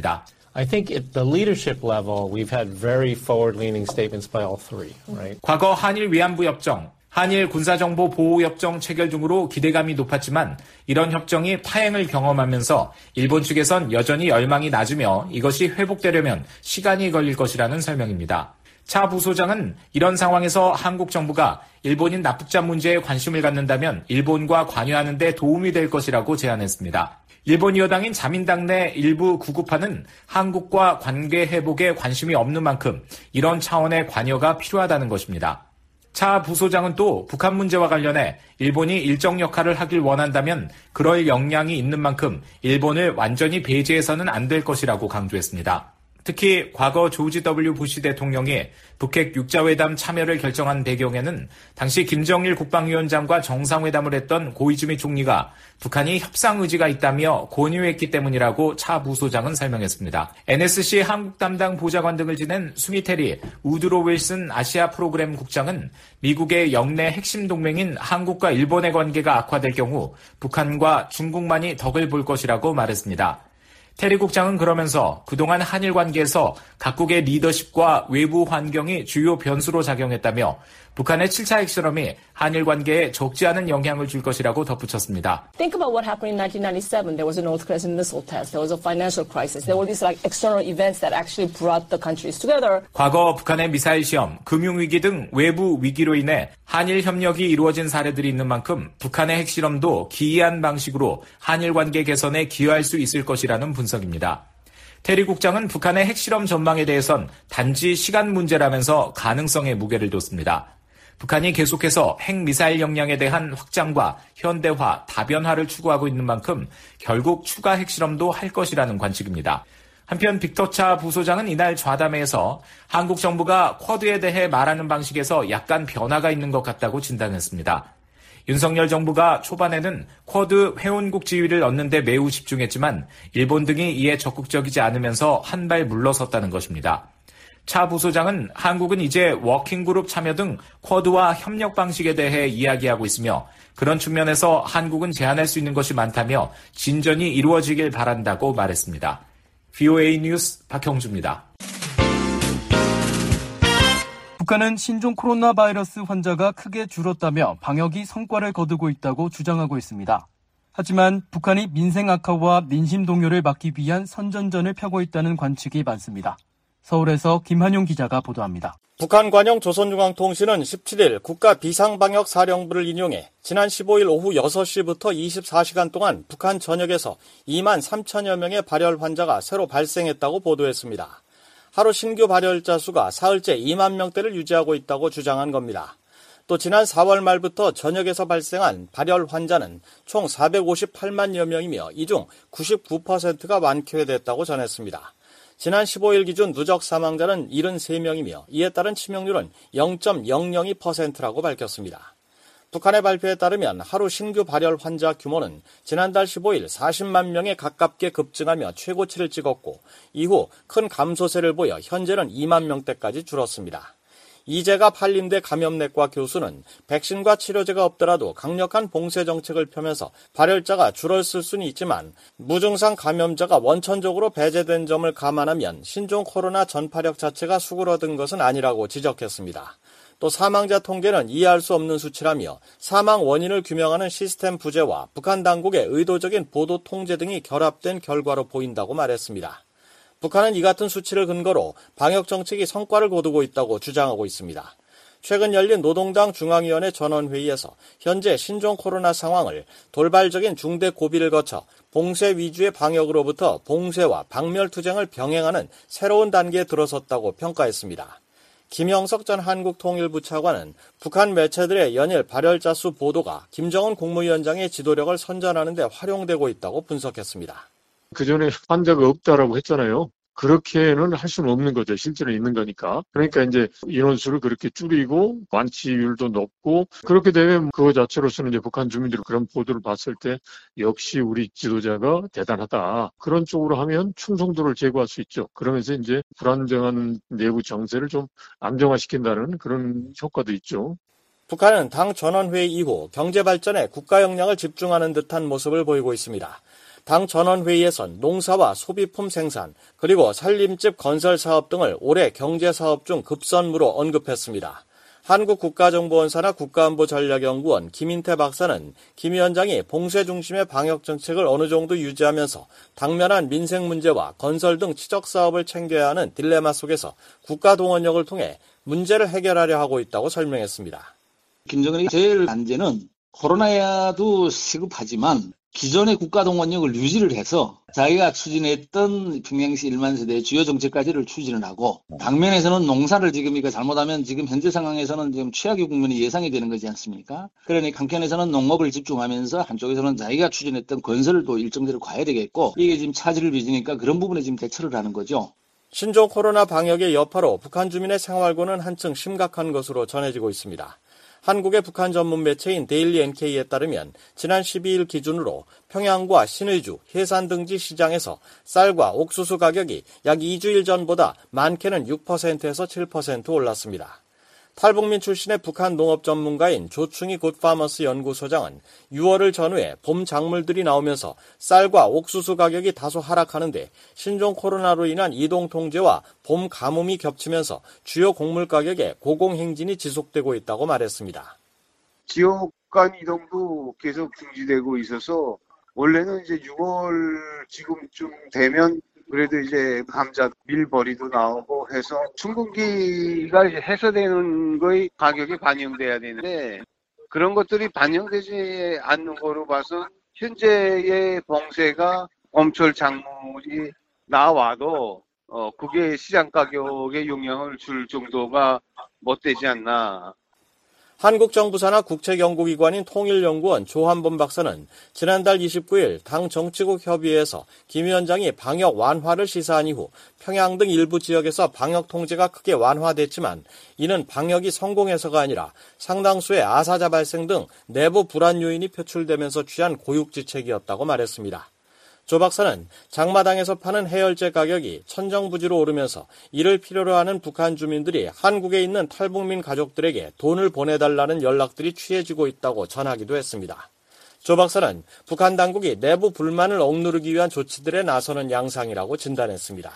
I think at the leadership level, we've had very forward-leaning statements by all three, right? 과거 한일 위안부 협정, 한일 군사정보 보호협정 체결 등으로 기대감이 높았지만 이런 협정이 파행을 경험하면서 일본 측에선 여전히 열망이 낮으며 이것이 회복되려면 시간이 걸릴 것이라는 설명입니다. 차 부소장은 이런 상황에서 한국 정부가 일본인 납북자 문제에 관심을 갖는다면 일본과 관여하는 데 도움이 될 것이라고 제안했습니다. 일본 여당인 자민당 내 일부 구구파는 한국과 관계 회복에 관심이 없는 만큼 이런 차원의 관여가 필요하다는 것입니다. 차 부소장은 또 북한 문제와 관련해 일본이 일정 역할을 하길 원한다면 그럴 역량이 있는 만큼 일본을 완전히 배제해서는 안 될 것이라고 강조했습니다. 특히 과거 조지 W. 부시 대통령이 북핵 6자회담 참여를 결정한 배경에는 당시 김정일 국방위원장과 정상회담을 했던 고이즈미 총리가 북한이 협상 의지가 있다며 권유했기 때문이라고 차 부소장은 설명했습니다. NSC 한국 담당 보좌관 등을 지낸 수미테리 우드로 윌슨 아시아 프로그램 국장은 미국의 영내 핵심 동맹인 한국과 일본의 관계가 악화될 경우 북한과 중국만이 덕을 볼 것이라고 말했습니다. 테리 국장은 그러면서 그동안 한일 관계에서 각국의 리더십과 외부 환경이 주요 변수로 작용했다며 북한의 7차 핵실험이 한일 관계에 적지 않은 영향을 줄 것이라고 덧붙였습니다. Think about what happened in 1997. There was a North Korean missile test. There was a financial crisis. There were these external events that actually brought the countries together. 과거 북한의 미사일 시험, 금융위기 등 외부 위기로 인해 한일 협력이 이루어진 사례들이 있는 만큼 북한의 핵실험도 기이한 방식으로 한일 관계 개선에 기여할 수 있을 것이라는 분석입니다. 테리 국장은 북한의 핵실험 전망에 대해선 단지 시간 문제라면서 가능성에 무게를 뒀습니다. 북한이 계속해서 핵미사일 역량에 대한 확장과 현대화, 다변화를 추구하고 있는 만큼 결국 추가 핵실험도 할 것이라는 관측입니다. 한편 빅터 차 부소장은 이날 좌담회에서 한국 정부가 쿼드에 대해 말하는 방식에서 약간 변화가 있는 것 같다고 진단했습니다. 윤석열 정부가 초반에는 쿼드 회원국 지위를 얻는 데 매우 집중했지만 일본 등이 이에 적극적이지 않으면서 한 발 물러섰다는 것입니다. 차 부소장은 한국은 이제 워킹그룹 참여 등 쿼드와 협력 방식에 대해 이야기하고 있으며 그런 측면에서 한국은 제안할 수 있는 것이 많다며 진전이 이루어지길 바란다고 말했습니다. VOA 뉴스 박형주입니다. 북한은 신종 코로나 바이러스 환자가 크게 줄었다며 방역이 성과를 거두고 있다고 주장하고 있습니다. 하지만 북한이 민생 악화와 민심 동요를 막기 위한 선전전을 펴고 있다는 관측이 많습니다. 서울에서 김한용 기자가 보도합니다. 북한 관영 조선중앙통신은 17일 국가비상방역사령부를 인용해 지난 15일 오후 6시부터 24시간 동안 북한 전역에서 2만 3천여 명의 발열 환자가 새로 발생했다고 보도했습니다. 하루 신규 발열자 수가 사흘째 2만 명대를 유지하고 있다고 주장한 겁니다. 또 지난 4월 말부터 전역에서 발생한 발열 환자는 총 458만여 명이며 이 중 99%가 완쾌됐다고 전했습니다. 지난 15일 기준 누적 사망자는 73명이며 이에 따른 치명률은 0.002%라고 밝혔습니다. 북한의 발표에 따르면 하루 신규 발열 환자 규모는 지난달 15일 40만 명에 가깝게 급증하며 최고치를 찍었고 이후 큰 감소세를 보여 현재는 2만 명대까지 줄었습니다. 이재갑 한림대 감염내과 교수는 백신과 치료제가 없더라도 강력한 봉쇄 정책을 펴면서 발열자가 줄었을 수는 있지만 무증상 감염자가 원천적으로 배제된 점을 감안하면 신종 코로나 전파력 자체가 수그러든 것은 아니라고 지적했습니다. 또 사망자 통계는 이해할 수 없는 수치라며 사망 원인을 규명하는 시스템 부재와 북한 당국의 의도적인 보도 통제 등이 결합된 결과로 보인다고 말했습니다. 북한은 이 같은 수치를 근거로 방역정책이 성과를 거두고 있다고 주장하고 있습니다. 최근 열린 노동당 중앙위원회 전원회의에서 현재 신종 코로나 상황을 돌발적인 중대 고비를 거쳐 봉쇄 위주의 방역으로부터 봉쇄와 박멸투쟁을 병행하는 새로운 단계에 들어섰다고 평가했습니다. 김영석 전 한국통일부 차관은 북한 매체들의 연일 발열자 수 보도가 김정은 국무위원장의 지도력을 선전하는 데 활용되고 있다고 분석했습니다. 그전에 환자가 없다라고 했잖아요. 그렇게는 할 수는 없는 거죠. 실제로 있는 거니까. 그러니까 이제 인원수를 그렇게 줄이고 완치율도 높고 그렇게 되면 그거 자체로서는 이제 북한 주민들이 그런 보도를 봤을 때 역시 우리 지도자가 대단하다. 그런 쪽으로 하면 충성도를 제고할 수 있죠. 그러면서 이제 불안정한 내부 정세를 좀 안정화시킨다는 그런 효과도 있죠. 북한은 당 전원회의 이후 경제 발전에 국가 역량을 집중하는 듯한 모습을 보이고 있습니다. 당 전원회의에선 농사와 소비품 생산, 그리고 살림집 건설 사업 등을 올해 경제사업 중 급선무로 언급했습니다. 한국국가정보원사나 국가안보전략연구원 김인태 박사는 김 위원장이 봉쇄 중심의 방역 정책을 어느 정도 유지하면서 당면한 민생 문제와 건설 등 치적 사업을 챙겨야 하는 딜레마 속에서 국가 동원력을 통해 문제를 해결하려 하고 있다고 설명했습니다. 김정은이 제일 난제는 코로나야도 시급하지만 기존의 국가 동원력을 유지를 해서 자기가 추진했던 평양시 1만 세대의 주요 정책까지를 추진을 하고, 당면에서는 농사를 지금 이거 잘못하면 지금 현재 상황에서는 지금 최악의 국면이 예상이 되는 거지 않습니까? 그러니까 한편에서는 농업을 집중하면서 한쪽에서는 자기가 추진했던 건설을 또 일정대로 가야 되겠고, 이게 지금 차질을 빚으니까 그런 부분에 지금 대처를 하는 거죠. 신종 코로나 방역의 여파로 북한 주민의 생활고는 한층 심각한 것으로 전해지고 있습니다. 한국의 북한 전문 매체인 데일리 NK에 따르면 지난 12일 기준으로 평양과 신의주, 해산등지 시장에서 쌀과 옥수수 가격이 약 2주일 전보다 많게는 6%에서 7% 올랐습니다. 탈북민 출신의 북한 농업 전문가인 조충희 굿파머스 연구소장은 6월을 전후해 봄 작물들이 나오면서 쌀과 옥수수 가격이 다소 하락하는데 신종 코로나로 인한 이동 통제와 봄 가뭄이 겹치면서 주요 곡물 가격에 고공행진이 지속되고 있다고 말했습니다. 지역 간 이동도 계속 중지되고 있어서 원래는 이제 6월 지금쯤 되면 그래도 이제 감자 밀버리도 나오고 해서 춘분기가 이제 해소되는 거의 가격이 반영돼야 되는데 그런 것들이 반영되지 않는 거로 봐서 현재의 봉쇄가 봄철 작물이 나와도 그게 시장 가격에 영향을 줄 정도가 못 되지 않나. 한국 정부 산하 국책연구기관인 통일연구원 조한범 박사는 지난달 29일 당 정치국 협의회에서 김 위원장이 방역 완화를 시사한 이후 평양 등 일부 지역에서 방역 통제가 크게 완화됐지만 이는 방역이 성공해서가 아니라 상당수의 아사자 발생 등 내부 불안 요인이 표출되면서 취한 고육지책이었다고 말했습니다. 조 박사는 장마당에서 파는 해열제 가격이 천정부지로 오르면서 이를 필요로 하는 북한 주민들이 한국에 있는 탈북민 가족들에게 돈을 보내달라는 연락들이 취해지고 있다고 전하기도 했습니다. 조 박사는 북한 당국이 내부 불만을 억누르기 위한 조치들에 나서는 양상이라고 진단했습니다.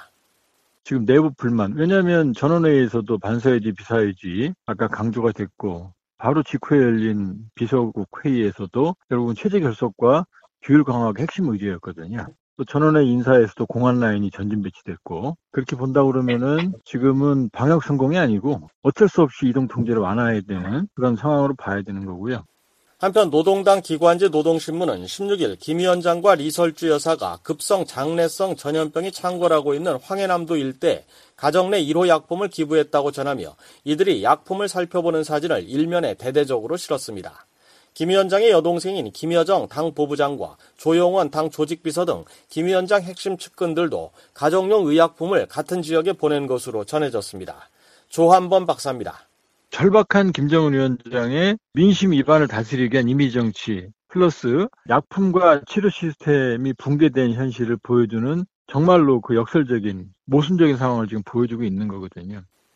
지금 내부 불만, 왜냐하면 전원회의에서도 반사회지, 비사회지 아까 강조가 됐고 바로 직후에 열린 비서국 회의에서도 결국은 체제 결속과 규율 강화가 핵심 의제였거든요. 또 전원의 인사에서도 공안 라인이 전진 배치됐고 그렇게 본다 그러면은 지금은 방역 성공이 아니고 어쩔 수 없이 이동 통제를 완화해야 되는 그런 상황으로 봐야 되는 거고요. 한편 노동당 기관지 노동신문은 16일 김 위원장과 리설주 여사가 급성 장내성 전염병이 창궐하고 있는 황해남도 일대 가정 내 1호 약품을 기부했다고 전하며 이들이 약품을 살펴보는 사진을 일면에 대대적으로 실었습니다. 김 위원장의 여동생인 김여정 당 보부장과 조용원 당 조직비서 등 김 위원장 핵심 측근들도 가정용 의약품을 같은 지역에 보낸 것으로 전해졌습니다. 조한범 박사입니다. 절박한 김정은 위원장의 민심 위반을 다스리기 위한 이미지 정치 플러스 약품과 치료 시스템이 붕괴된 현실을 보여주는 정말로 그 역설적인 모순적인 상황을 지금 보여주고 있는 거거든요.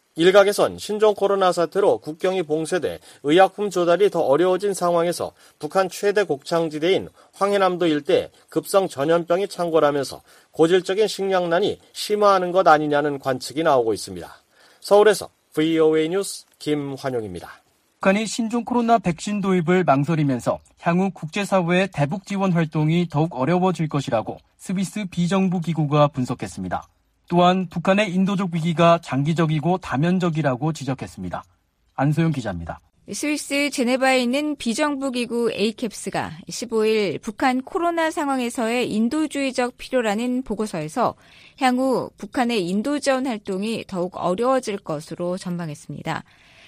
일각에선 신종 코로나 사태로 국경이 봉쇄돼 의약품 조달이 더 어려워진 상황에서 북한 최대 곡창지대인 황해남도 일대 급성 전염병이 창궐하면서 고질적인 식량난이 심화하는 것 아니냐는 관측이 나오고 있습니다. 서울에서 VOA 뉴스 김환용입니다. 북한이 신종 코로나 백신 도입을 망설이면서 향후 국제사회의 대북 지원 활동이 더욱 어려워질 것이라고 스위스 비정부 기구가 분석했습니다. 또한 북한의 인도적 위기가 장기적이고 다면적이라고 지적했습니다. 안소영 기자입니다. 스위스 제네바에 있는 비정부 기구 ACAPS가 15일 북한 코로나 상황에서의 인도주의적 필요라는 보고서에서 향후 북한의 인도 지원 활동이 더욱 어려워질 것으로 전망했습니다.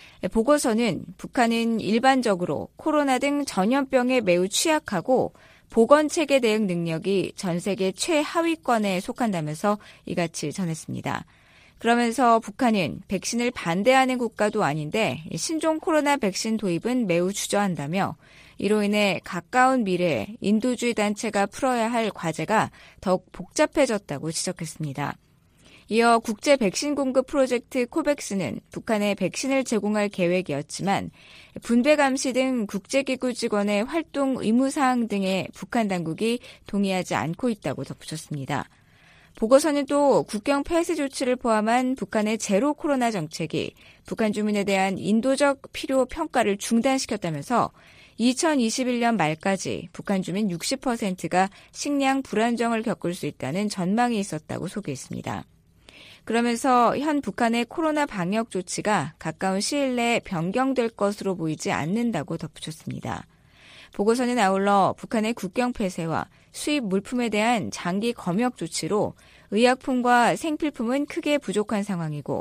보고서는 북한은 일반적으로 코로나 등 전염병에 매우 취약하고 보건체계 대응 능력이 전 세계 최하위권에 속한다면서 이같이 전했습니다. 그러면서 북한은 백신을 반대하는 국가도 아닌데 신종 코로나 백신 도입은 매우 주저한다며 이로 인해 가까운 미래에 인도주의 단체가 풀어야 할 과제가 더욱 복잡해졌다고 지적했습니다. 이어 국제 백신 공급 프로젝트 코백스는 북한에 백신을 제공할 계획이었지만 분배 감시 등 국제기구 직원의 활동 의무사항 등에 북한 당국이 동의하지 않고 있다고 덧붙였습니다. 보고서는 또 국경 폐쇄 조치를 포함한 북한의 제로 코로나 정책이 북한 주민에 대한 인도적 필요 평가를 중단시켰다면서 2021년 말까지 북한 주민 60%가 식량 불안정을 겪을 수 있다는 전망이 있었다고 소개했습니다. 그러면서 현 북한의 코로나 방역 조치가 가까운 시일 내에 변경될 것으로 보이지 않는다고 덧붙였습니다. 보고서는 아울러 북한의 국경 폐쇄와 수입 물품에 대한 장기 검역 조치로 의약품과 생필품은 크게 부족한 상황이고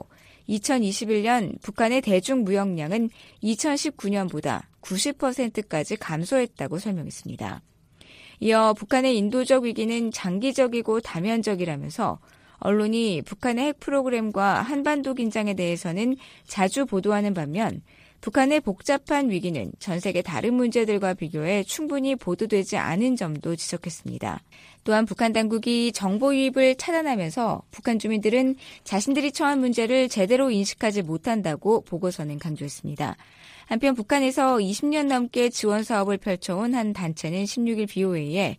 2021년 북한의 대중 무역량은 2019년보다 90%까지 감소했다고 설명했습니다. 이어 북한의 인도적 위기는 장기적이고 다면적이라면서 언론이 북한의 핵 프로그램과 한반도 긴장에 대해서는 자주 보도하는 반면 북한의 복잡한 위기는 전 세계 다른 문제들과 비교해 충분히 보도되지 않은 점도 지적했습니다. 또한 북한 당국이 정보 유입을 차단하면서 북한 주민들은 자신들이 처한 문제를 제대로 인식하지 못한다고 보고서는 강조했습니다. 한편 북한에서 20년 넘게 지원 사업을 펼쳐온 한 단체는 16일 BOA에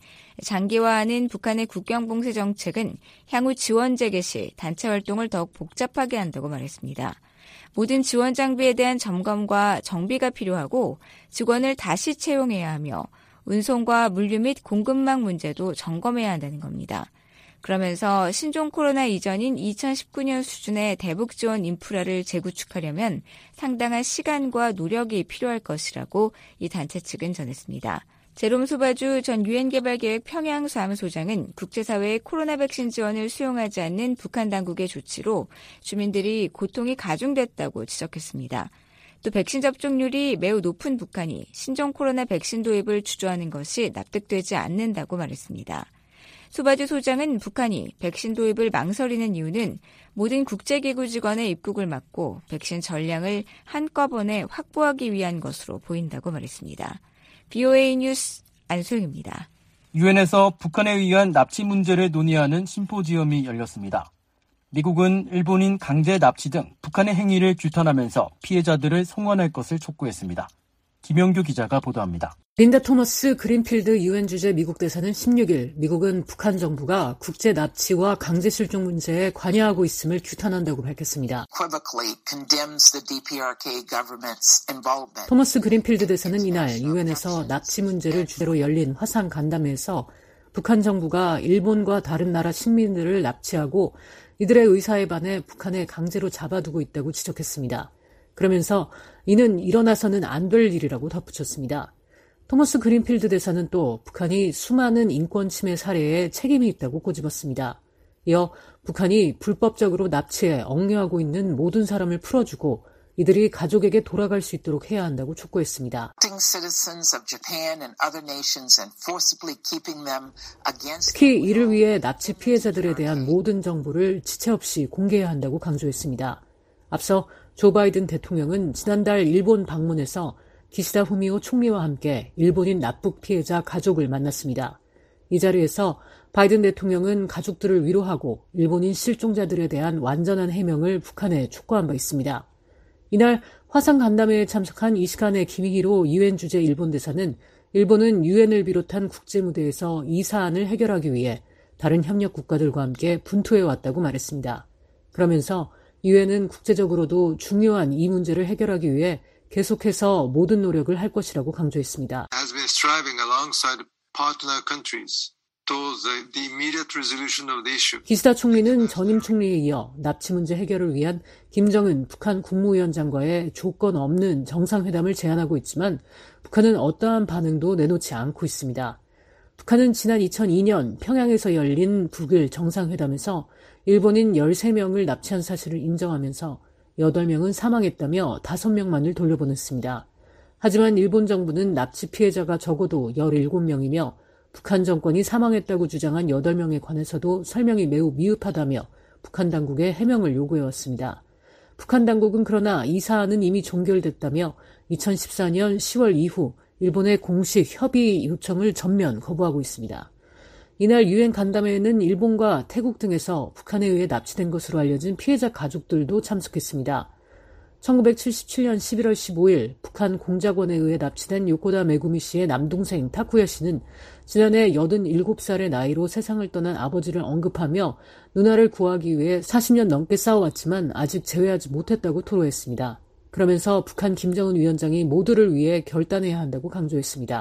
장기화하는 북한의 국경 봉쇄 정책은 향후 지원 재개 시 단체 활동을 더욱 복잡하게 한다고 말했습니다. 모든 지원 장비에 대한 점검과 정비가 필요하고 직원을 다시 채용해야 하며 운송과 물류 및 공급망 문제도 점검해야 한다는 겁니다. 그러면서 신종 코로나 이전인 2019년 수준의 대북 지원 인프라를 재구축하려면 상당한 시간과 노력이 필요할 것이라고 이 단체 측은 전했습니다. 제롬 소바주 전 유엔개발계획 평양사무소장은 국제사회의 코로나 백신 지원을 수용하지 않는 북한 당국의 조치로 주민들이 고통이 가중됐다고 지적했습니다. 또 백신 접종률이 매우 높은 북한이 신종 코로나 백신 도입을 주저하는 것이 납득되지 않는다고 말했습니다. 소바주 소장은 북한이 백신 도입을 망설이는 이유는 모든 국제기구 직원의 입국을 막고 백신 전량을 한꺼번에 확보하기 위한 것으로 보인다고 말했습니다. BOA 뉴스 안소영입니다. 유엔에서 북한에 의한 납치 문제를 논의하는 심포지엄이 열렸습니다. 미국은 일본인 강제 납치 등 북한의 행위를 규탄하면서 피해자들을 송환할 것을 촉구했습니다. 김영규 기자가 보도합니다. 린다 토머스 그린필드 유엔 주재 미국 대사는 16일 미국은 북한 정부가 국제 납치와 강제 실종 문제에 관여하고 있음을 규탄한다고 밝혔습니다. 토머스 그린필드 대사는 이날 유엔에서 납치 문제를 주제로 열린 화상 간담회에서 북한 정부가 일본과 다른 나라 식민들을 납치하고 이들의 의사에 반해 북한에 강제로 잡아두고 있다고 지적했습니다. 그러면서 이는 일어나서는 안 될 일이라고 덧붙였습니다. 토머스 그린필드 대사는 또 북한이 수많은 인권 침해 사례에 책임이 있다고 꼬집었습니다. 이어 북한이 불법적으로 납치해 억류하고 있는 모든 사람을 풀어주고 이들이 가족에게 돌아갈 수 있도록 해야 한다고 촉구했습니다. 특히 이를 위해 납치 피해자들에 대한 모든 정보를 지체 없이 공개해야 한다고 강조했습니다. 앞서 조 바이든 대통령은 지난달 일본 방문해서 기시다 후미오 총리와 함께 일본인 납북 피해자 가족을 만났습니다. 이 자리에서 바이든 대통령은 가족들을 위로하고 일본인 실종자들에 대한 완전한 해명을 북한에 촉구한 바 있습니다. 이날 화상 간담회에 참석한 이시간의 기미히로 유엔 주재 일본 대사는 일본은 유엔을 비롯한 국제 무대에서 이 사안을 해결하기 위해 다른 협력 국가들과 함께 분투해 왔다고 말했습니다. 그러면서 유엔은 국제적으로도 중요한 이 문제를 해결하기 위해 계속해서 모든 노력을 할 것이라고 강조했습니다. 기시다 총리는 전임 총리에 이어 납치 문제 해결을 위한 김정은 북한 국무위원장과의 조건 없는 정상회담을 제안하고 있지만 북한은 어떠한 반응도 내놓지 않고 있습니다. 북한은 지난 2002년 평양에서 열린 북일 정상회담에서 일본인 13명을 납치한 사실을 인정하면서 8명은 사망했다며 5명만을 돌려보냈습니다. 하지만 일본 정부는 납치 피해자가 적어도 17명이며 북한 정권이 사망했다고 주장한 8명에 관해서도 설명이 매우 미흡하다며 북한 당국에 해명을 요구해왔습니다. 북한 당국은 그러나 이 사안은 이미 종결됐다며 2014년 10월 이후 일본의 공식 협의 요청을 전면 거부하고 있습니다. 이날 유엔 간담회에는 일본과 태국 등에서 북한에 의해 납치된 것으로 알려진 피해자 가족들도 참석했습니다. 1977년 11월 15일 북한 공작원에 의해 납치된 요코다 메구미 씨의 남동생 타쿠야 씨는 지난해 87살의 나이로 세상을 떠난 아버지를 언급하며 누나를 구하기 위해 40년 넘게 싸워왔지만 아직 제외하지 못했다고 토로했습니다. 그러면서 북한 김정은 위원장이 모두를 위해 결단해야 한다고 강조했습니다.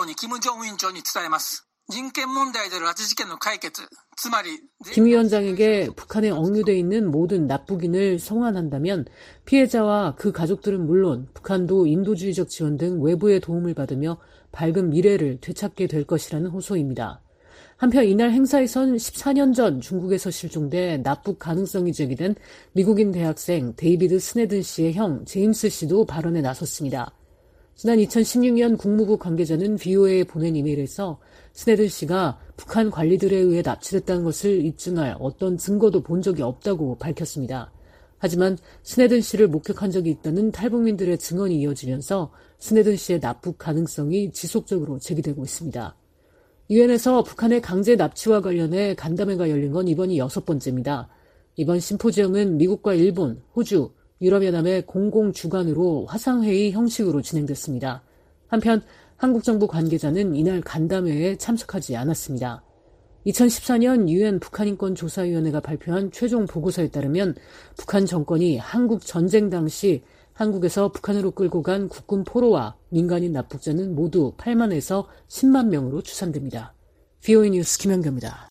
김 위원장에게 북한에 억류돼 있는 모든 납북인을 송환한다면 피해자와 그 가족들은 물론 북한도 인도주의적 지원 등 외부의 도움을 받으며 밝은 미래를 되찾게 될 것이라는 호소입니다. 한편 이날 행사에선 14년 전 중국에서 실종돼 납북 가능성이 제기된 미국인 대학생 데이비드 스네든 씨의 형 제임스 씨도 발언에 나섰습니다. 지난 2016년 국무부 관계자는 VOA에 보낸 이메일에서 스네든 씨가 북한 관리들에 의해 납치됐다는 것을 입증할 어떤 증거도 본 적이 없다고 밝혔습니다. 하지만 스네든 씨를 목격한 적이 있다는 탈북민들의 증언이 이어지면서 스네든 씨의 납북 가능성이 지속적으로 제기되고 있습니다. 유엔에서 북한의 강제 납치와 관련해 간담회가 열린 건 이번이 6번째입니다. 이번 심포지엄은 미국과 일본, 호주, 유럽연합의 공공주관으로 화상회의 형식으로 진행됐습니다. 한편 한국 정부 관계자는 이날 간담회에 참석하지 않았습니다. 2014년 유엔 북한인권조사위원회가 발표한 최종 보고서에 따르면 북한 정권이 한국 전쟁 당시 한국에서 북한으로 끌고 간 국군 포로와 민간인 납북자는 모두 8만에서 10만 명으로 추산됩니다. VOA 뉴스 김현경입니다.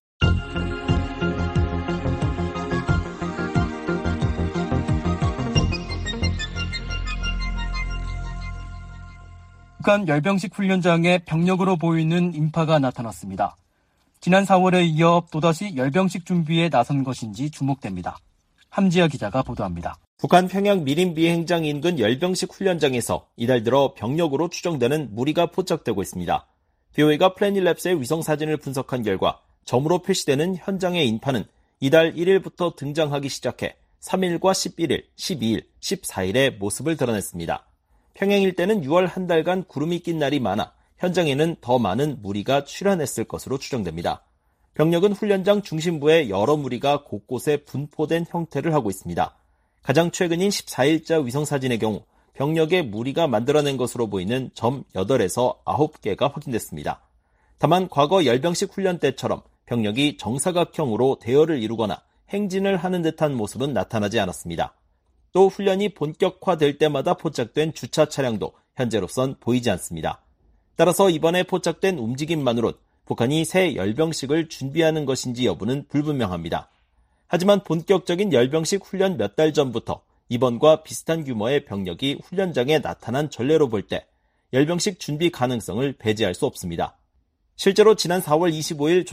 북한 열병식 훈련장에 병력으로 보이는 인파가 나타났습니다. 지난 4월에 이어 또다시 열병식 준비에 나선 것인지 주목됩니다. 함지아 기자가 보도합니다. 북한 평양 미림 비행장 인근 열병식 훈련장에서 이달 들어 병력으로 추정되는 무리가 포착되고 있습니다. VOA가 플래닛랩스의 위성사진을 분석한 결과 점으로 표시되는 현장의 인파는 이달 1일부터 등장하기 시작해 3일과 11일, 12일, 14일의 모습을 드러냈습니다. 평양 일대는 6월 한 달간 구름이 낀 날이 많아 현장에는 더 많은 무리가 출현했을 것으로 추정됩니다. 병력은 훈련장 중심부에 여러 무리가 곳곳에 분포된 형태를 하고 있습니다. 가장 최근인 14일자 위성사진의 경우 병력의 무리가 만들어낸 것으로 보이는 점 8에서 9개가 확인됐습니다. 다만 과거 열병식 훈련 때처럼 병력이 정사각형으로 대열을 이루거나 행진을 하는 듯한 모습은 나타나지 않았습니다. 또 훈련이 본격화될 때마다 포착된 주차 차량도 현재로선 보이지 않습니다. 따라서 이번에 포착된 움직임만으론 북한이 새 열병식을 준비하는 것인지 여부는 불분명합니다. 하지만 본격적인 열병식 훈련 몇 달 전부터 이번과 비슷한 규모의 병력이 훈련장에 나타난 전례로 볼 때 열병식 준비 가능성을 배제할 수 없습니다. 실제로 지난 4월 25일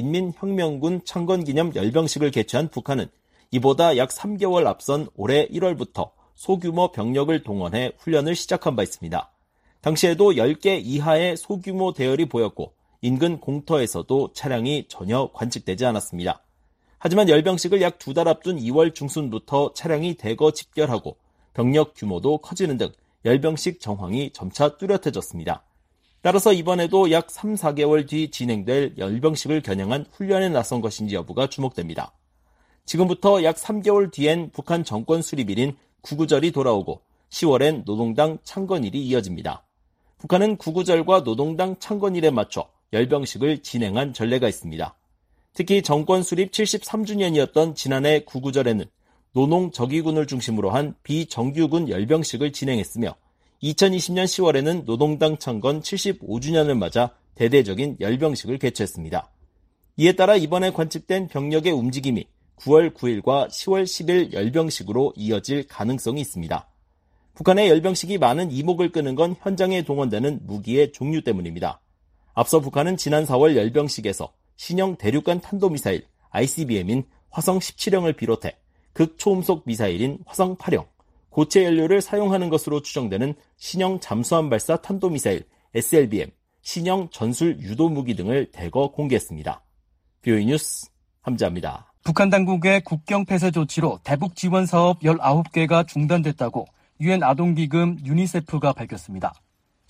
조선인민혁명군 창건기념 열병식을 개최한 북한은 이보다 약 3개월 앞선 올해 1월부터 소규모 병력을 동원해 훈련을 시작한 바 있습니다. 당시에도 10개 이하의 소규모 대열이 보였고 인근 공터에서도 차량이 전혀 관측되지 않았습니다. 하지만 열병식을 약 2달 앞둔 2월 중순부터 차량이 대거 집결하고 병력 규모도 커지는 등 열병식 정황이 점차 뚜렷해졌습니다. 따라서 이번에도 약 3, 4개월 뒤 진행될 열병식을 겨냥한 훈련에 나선 것인지 여부가 주목됩니다. 지금부터 약 3개월 뒤엔 북한 정권 수립일인 구구절이 돌아오고 10월엔 노동당 창건일이 이어집니다. 북한은 구구절과 노동당 창건일에 맞춰 열병식을 진행한 전례가 있습니다. 특히 정권 수립 73주년이었던 지난해 구구절에는 노농적의군을 중심으로 한 비정규군 열병식을 진행했으며 2020년 10월에는 노동당 창건 75주년을 맞아 대대적인 열병식을 개최했습니다. 이에 따라 이번에 관측된 병력의 움직임이 9월 9일과 10월 10일 열병식으로 이어질 가능성이 있습니다. 북한의 열병식이 많은 이목을 끄는 건 현장에 동원되는 무기의 종류 때문입니다. 앞서 북한은 지난 4월 열병식에서 신형 대륙간 탄도미사일 ICBM인 화성 17형을 비롯해 극초음속 미사일인 화성 8형, 고체 연료를 사용하는 것으로 추정되는 신형 잠수함 발사 탄도미사일 SLBM, 신형 전술 유도무기 등을 대거 공개했습니다. VOA 뉴스 함지아입니다. 북한 당국의 국경 폐쇄 조치로 대북 지원 사업 19개가 중단됐다고 유엔 아동기금 유니세프가 밝혔습니다.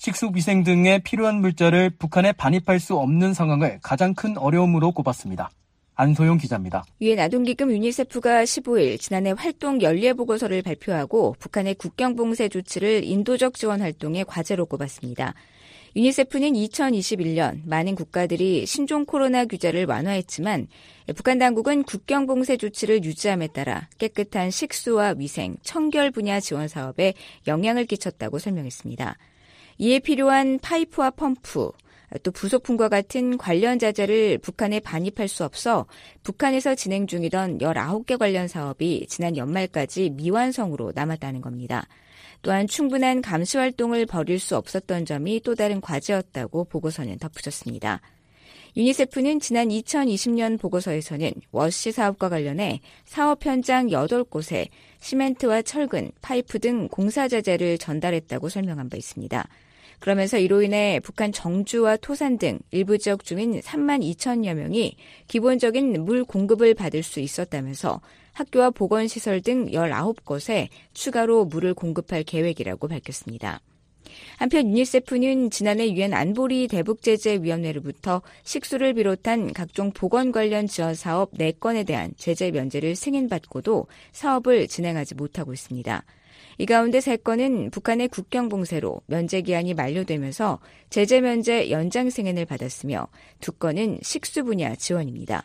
식수위생 등에 필요한 물자를 북한에 반입할 수 없는 상황을 가장 큰 어려움으로 꼽았습니다. 안소영 기자입니다. 유엔 아동기금 유니세프가 15일 지난해 활동 연례 보고서를 발표하고 북한의 국경 봉쇄 조치를 인도적 지원 활동의 과제로 꼽았습니다. 유니세프는 2021년 많은 국가들이 신종 코로나 규제를 완화했지만 북한 당국은 국경 봉쇄 조치를 유지함에 따라 깨끗한 식수와 위생, 청결 분야 지원 사업에 영향을 끼쳤다고 설명했습니다. 이에 필요한 파이프와 펌프, 또 부속품과 같은 관련 자재를 북한에 반입할 수 없어 북한에서 진행 중이던 19개 관련 사업이 지난 연말까지 미완성으로 남았다는 겁니다. 또한 충분한 감시 활동을 벌일 수 없었던 점이 또 다른 과제였다고 보고서는 덧붙였습니다. 유니세프는 지난 2020년 보고서에서는 워시 사업과 관련해 사업 현장 8곳에 시멘트와 철근, 파이프 등 공사 자재를 전달했다고 설명한 바 있습니다. 그러면서 이로 인해 북한 정주와 토산 등 일부 지역 주민 3만 2천여 명이 기본적인 물 공급을 받을 수 있었다면서 학교와 보건시설 등 19곳에 추가로 물을 공급할 계획이라고 밝혔습니다. 한편 유니세프는 지난해 유엔 안보리 대북제재위원회로부터 식수를 비롯한 각종 보건 관련 지원 사업 4건에 대한 제재 면제를 승인받고도 사업을 진행하지 못하고 있습니다. 이 가운데 3건은 북한의 국경 봉쇄로 면제 기한이 만료되면서 제재 면제 연장 승인을 받았으며 2건은 식수 분야 지원입니다.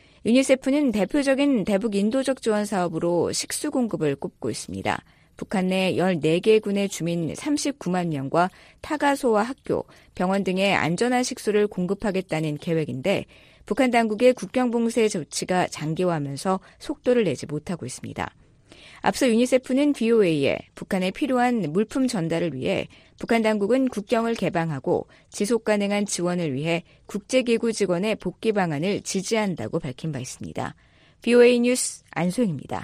유니세프는 대표적인 대북 인도적 지원 사업으로 식수 공급을 꼽고 있습니다. 북한 내 14개 군의 주민 39만 명과 타가소와 학교, 병원 등의 안전한 식수를 공급하겠다는 계획인데 북한 당국의 국경 봉쇄 조치가 장기화하면서 속도를 내지 못하고 있습니다. 앞서 유니세프는 BOA에 북한에 필요한 물품 전달을 위해 북한 당국은 국경을 개방하고 지속 가능한 지원을 위해 국제기구 직원의 복귀 방안을 지지한다고 밝힌 바 있습니다. BOA 뉴스 안소영입니다.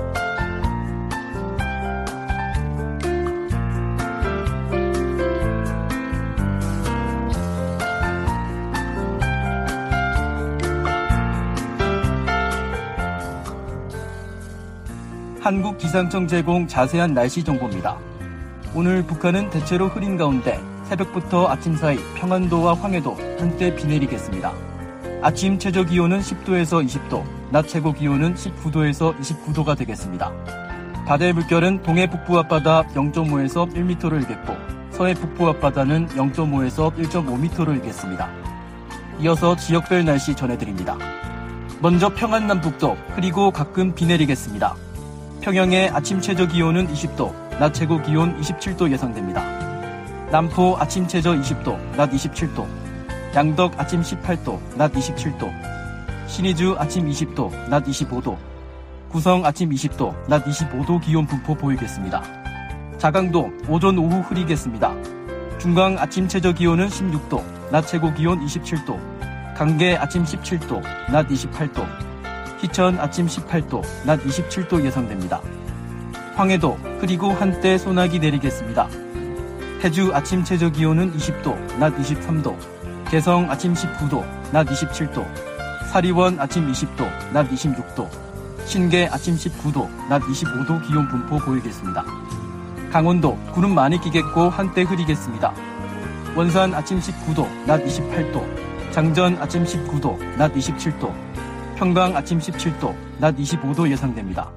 한국기상청 제공 자세한 날씨 정보입니다. 오늘 북한은 대체로 흐린 가운데 새벽부터 아침 사이 평안도와 황해도 한때 비 내리겠습니다. 아침 최저 기온은 10도에서 20도, 낮 최고 기온은 19도에서 29도가 되겠습니다. 바다의 물결은 동해 북부 앞바다 0.5에서 1m를 일겠고 서해 북부 앞바다는 0.5에서 1.5m를 일겠습니다. 이어서 지역별 날씨 전해드립니다. 먼저 평안 남북도 흐리고 가끔 비 내리겠습니다. 평양의 아침 최저 기온은 20도, 낮 최고 기온 27도 예상됩니다. 남포 아침 최저 20도, 낮 27도, 양덕 아침 18도, 낮 27도, 신의주 아침 20도, 낮 25도, 구성 아침 20도, 낮 25도 기온 분포 보이겠습니다. 자강도 오전 오후 흐리겠습니다. 중강 아침 최저 기온은 16도, 낮 최고 기온 27도, 강계 아침 17도, 낮 28도, 희천 아침 18도, 낮 27도 예상됩니다. 황해도 흐리고 한때 소나기 내리겠습니다. 해주 아침 최저 기온은 20도, 낮 23도, 개성 아침 19도, 낮 27도, 사리원 아침 20도, 낮 26도, 신계 아침 19도, 낮 25도 기온 분포 보이겠습니다. 강원도 구름 많이 끼겠고 한때 흐리겠습니다. 원산 아침 19도, 낮 28도, 장전 아침 19도, 낮 27도, 평강 아침 17도, 낮 25도 예상됩니다.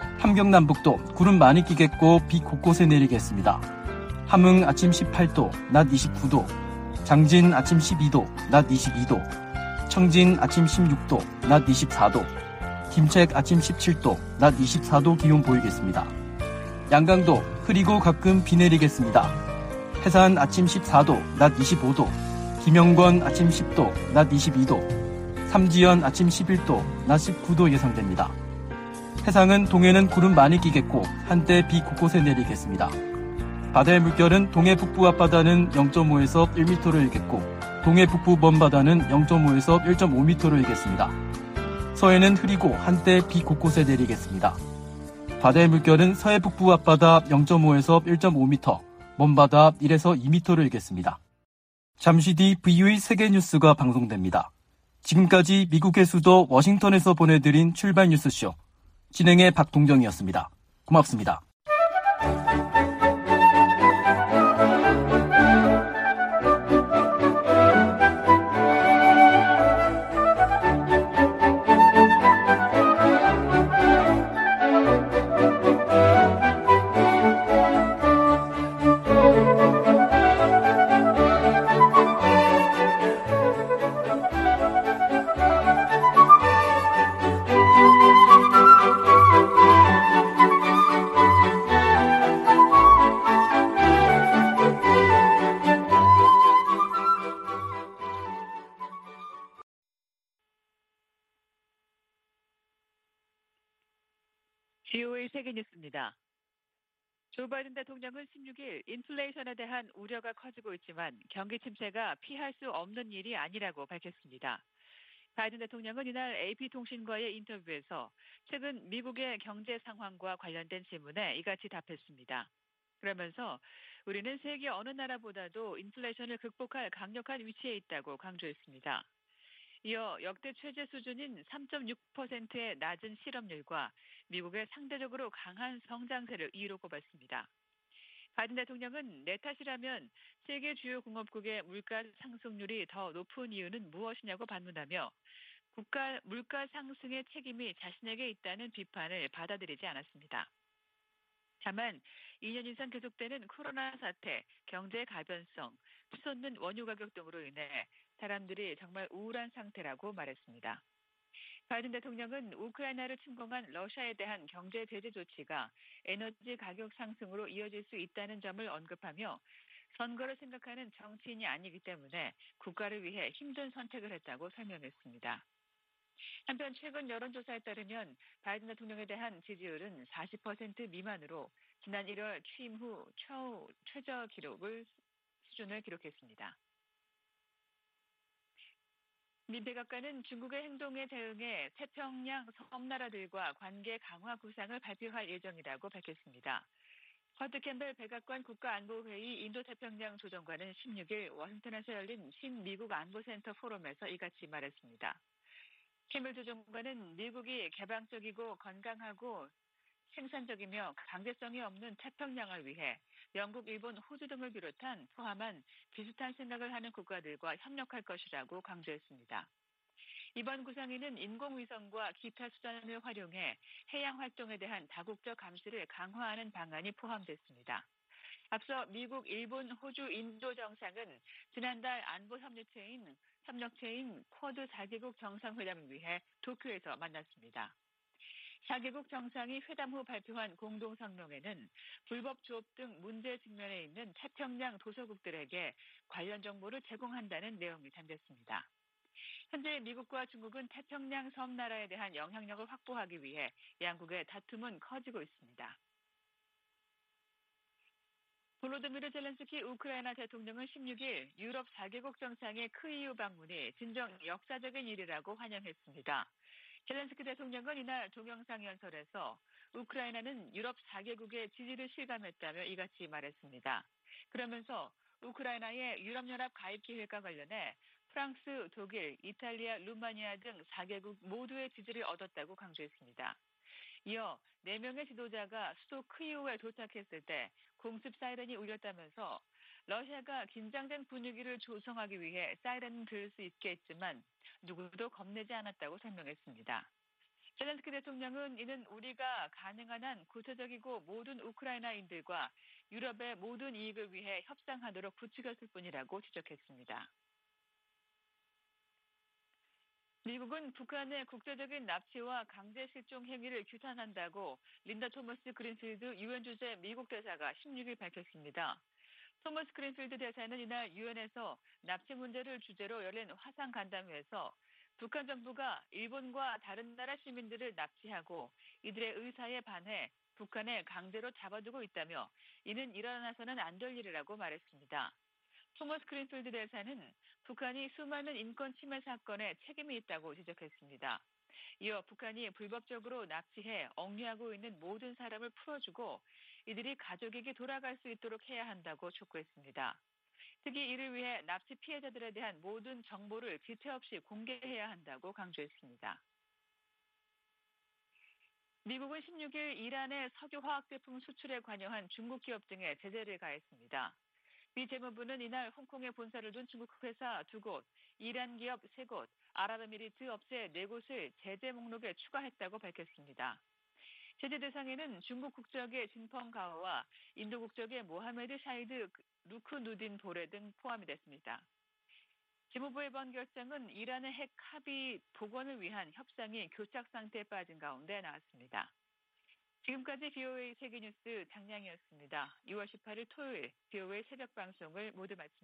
함경남북도 구름 많이 끼겠고 비 곳곳에 내리겠습니다. 함흥 아침 18도, 낮 29도, 장진 아침 12도, 낮 22도, 청진 아침 16도, 낮 24도, 김책 아침 17도, 낮 24도 기온 보이겠습니다. 양강도 흐리고 가끔 비 내리겠습니다. 해산 아침 14도, 낮 25도, 김영권 아침 10도, 낮 22도, 삼지연 아침 11도, 낮 19도 예상됩니다. 해상은 동해는 구름 많이 끼겠고 한때 비 곳곳에 내리겠습니다. 바다의 물결은 동해 북부 앞바다는 0.5에서 1m를 일겠고 동해 북부 먼바다는 0.5에서 1.5m를 일겠습니다. 서해는 흐리고 한때 비 곳곳에 내리겠습니다. 바다의 물결은 서해 북부 앞바다 0.5에서 1.5m, 먼바다 1에서 2m를 일겠습니다. 잠시 뒤 VOA 세계뉴스가 방송됩니다. 지금까지 미국의 수도 워싱턴에서 보내드린 출발 뉴스쇼. 진행의 박동정이었습니다. 고맙습니다. VOA 세계뉴스입니다. 조 바이든 대통령은 16일 인플레이션에 대한 우려가 커지고 있지만 경기 침체가 피할 수 없는 일이 아니라고 밝혔습니다. 바이든 대통령은 이날 AP통신과의 인터뷰에서 최근 미국의 경제 상황과 관련된 질문에 이같이 답했습니다. 그러면서 우리는 세계 어느 나라보다도 인플레이션을 극복할 강력한 위치에 있다고 강조했습니다. 이어 역대 최저 수준인 3.6%의 낮은 실업률과 미국의 상대적으로 강한 성장세를 이유로 꼽았습니다. 바이든 대통령은 내 탓이라면 세계 주요 공업국의 물가 상승률이 더 높은 이유는 무엇이냐고 반문하며 물가 상승의 책임이 자신에게 있다는 비판을 받아들이지 않았습니다. 다만 2년 이상 계속되는 코로나 사태, 경제 가변성, 치솟는 원유 가격 등으로 인해 사람들이 정말 우울한 상태라고 말했습니다. 바이든 대통령은 우크라이나를 침공한 러시아에 대한 경제 제재 조치가 에너지 가격 상승으로 이어질 수 있다는 점을 언급하며 선거를 생각하는 정치인이 아니기 때문에 국가를 위해 힘든 선택을 했다고 설명했습니다. 한편 최근 여론조사에 따르면 바이든 대통령에 대한 지지율은 40% 미만으로 지난 1월 취임 후 최저 수준을 기록했습니다. 미 백악관은 중국의 행동에 대응해 태평양 섬나라들과 관계 강화 구상을 발표할 예정이라고 밝혔습니다. 커트 캠벨 백악관 국가안보회의 인도태평양 조정관은 16일 워싱턴에서 열린 신미국 안보센터 포럼에서 이같이 말했습니다. 캠벨 조정관은 미국이 개방적이고 건강하고 생산적이며 강제성이 없는 태평양을 위해 영국, 일본, 호주 등을 포함한 비슷한 생각을 하는 국가들과 협력할 것이라고 강조했습니다. 이번 구상에는 인공위성과 기타 수단을 활용해 해양 활동에 대한 다국적 감시를 강화하는 방안이 포함됐습니다. 앞서 미국, 일본, 호주, 인도 정상은 지난달 안보 협력체인 쿼드 4개국 정상회담을 위해 도쿄에서 만났습니다. 4개국 정상이 회담 후 발표한 공동성명에는 불법 조업 등 문제 직면에 있는 태평양 도서국들에게 관련 정보를 제공한다는 내용이 담겼습니다. 현재 미국과 중국은 태평양 섬나라에 대한 영향력을 확보하기 위해 양국의 다툼은 커지고 있습니다. 볼로디미르 젤렌스키 우크라이나 대통령은 16일 유럽 4개국 정상의 크이우 방문이 진정 역사적인 일이라고 환영했습니다. 젤렌스키 대통령은 이날 동영상 연설에서 우크라이나는 유럽 4개국의 지지를 실감했다며 이같이 말했습니다. 그러면서 우크라이나의 유럽연합 가입 계획과 관련해 프랑스, 독일, 이탈리아, 루마니아 등 4개국 모두의 지지를 얻었다고 강조했습니다. 이어 4명의 지도자가 수도 크이우에 도착했을 때 공습 사이렌이 울렸다면서 러시아가 긴장된 분위기를 조성하기 위해 사이렌을 들을 수 있게 했지만 누구도 겁내지 않았다고 설명했습니다. 젤렌스키 대통령은 이는 우리가 가능한 한 구체적이고 모든 우크라이나인들과 유럽의 모든 이익을 위해 협상하도록 부추겼을 뿐이라고 지적했습니다. 미국은 북한의 국제적인 납치와 강제 실종 행위를 규탄한다고 린다 토머스 그린필드 유엔 주재 미국 대사가 16일 밝혔습니다. 토머스 그린필드 대사는 이날 유엔에서 납치 문제를 주제로 열린 화상 간담회에서 북한 정부가 일본과 다른 나라 시민들을 납치하고 이들의 의사에 반해 북한에 강제로 잡아두고 있다며 이는 일어나서는 안 될 일이라고 말했습니다. 토머스 그린필드 대사는 북한이 수많은 인권 침해 사건에 책임이 있다고 지적했습니다. 이어 북한이 불법적으로 납치해 억류하고 있는 모든 사람을 풀어주고 이들이 가족에게 돌아갈 수 있도록 해야 한다고 촉구했습니다. 특히 이를 위해 납치 피해자들에 대한 모든 정보를 지체 없이 공개해야 한다고 강조했습니다. 미국은 16일 이란의 석유 화학 제품 수출에 관여한 중국 기업 등에 제재를 가했습니다. 미 재무부는 이날 홍콩에 본사를 둔 중국 회사 2곳, 이란 기업 3곳, 아랍에미리트 업체 4곳을 제재 목록에 추가했다고 밝혔습니다. 제재 대상에는 중국 국적의 진펑 가오와 인도 국적의 모하메드 샤이드 루크누딘 보레 등 포함이 됐습니다. 재무부의 이번 결정은 이란의 핵 합의 복원을 위한 협상이 교착 상태에 빠진 가운데 나왔습니다. 지금까지 VOA 세계뉴스 장량이었습니다. 6월 18일 토요일 VOA 새벽 방송을 모두 마칩니다.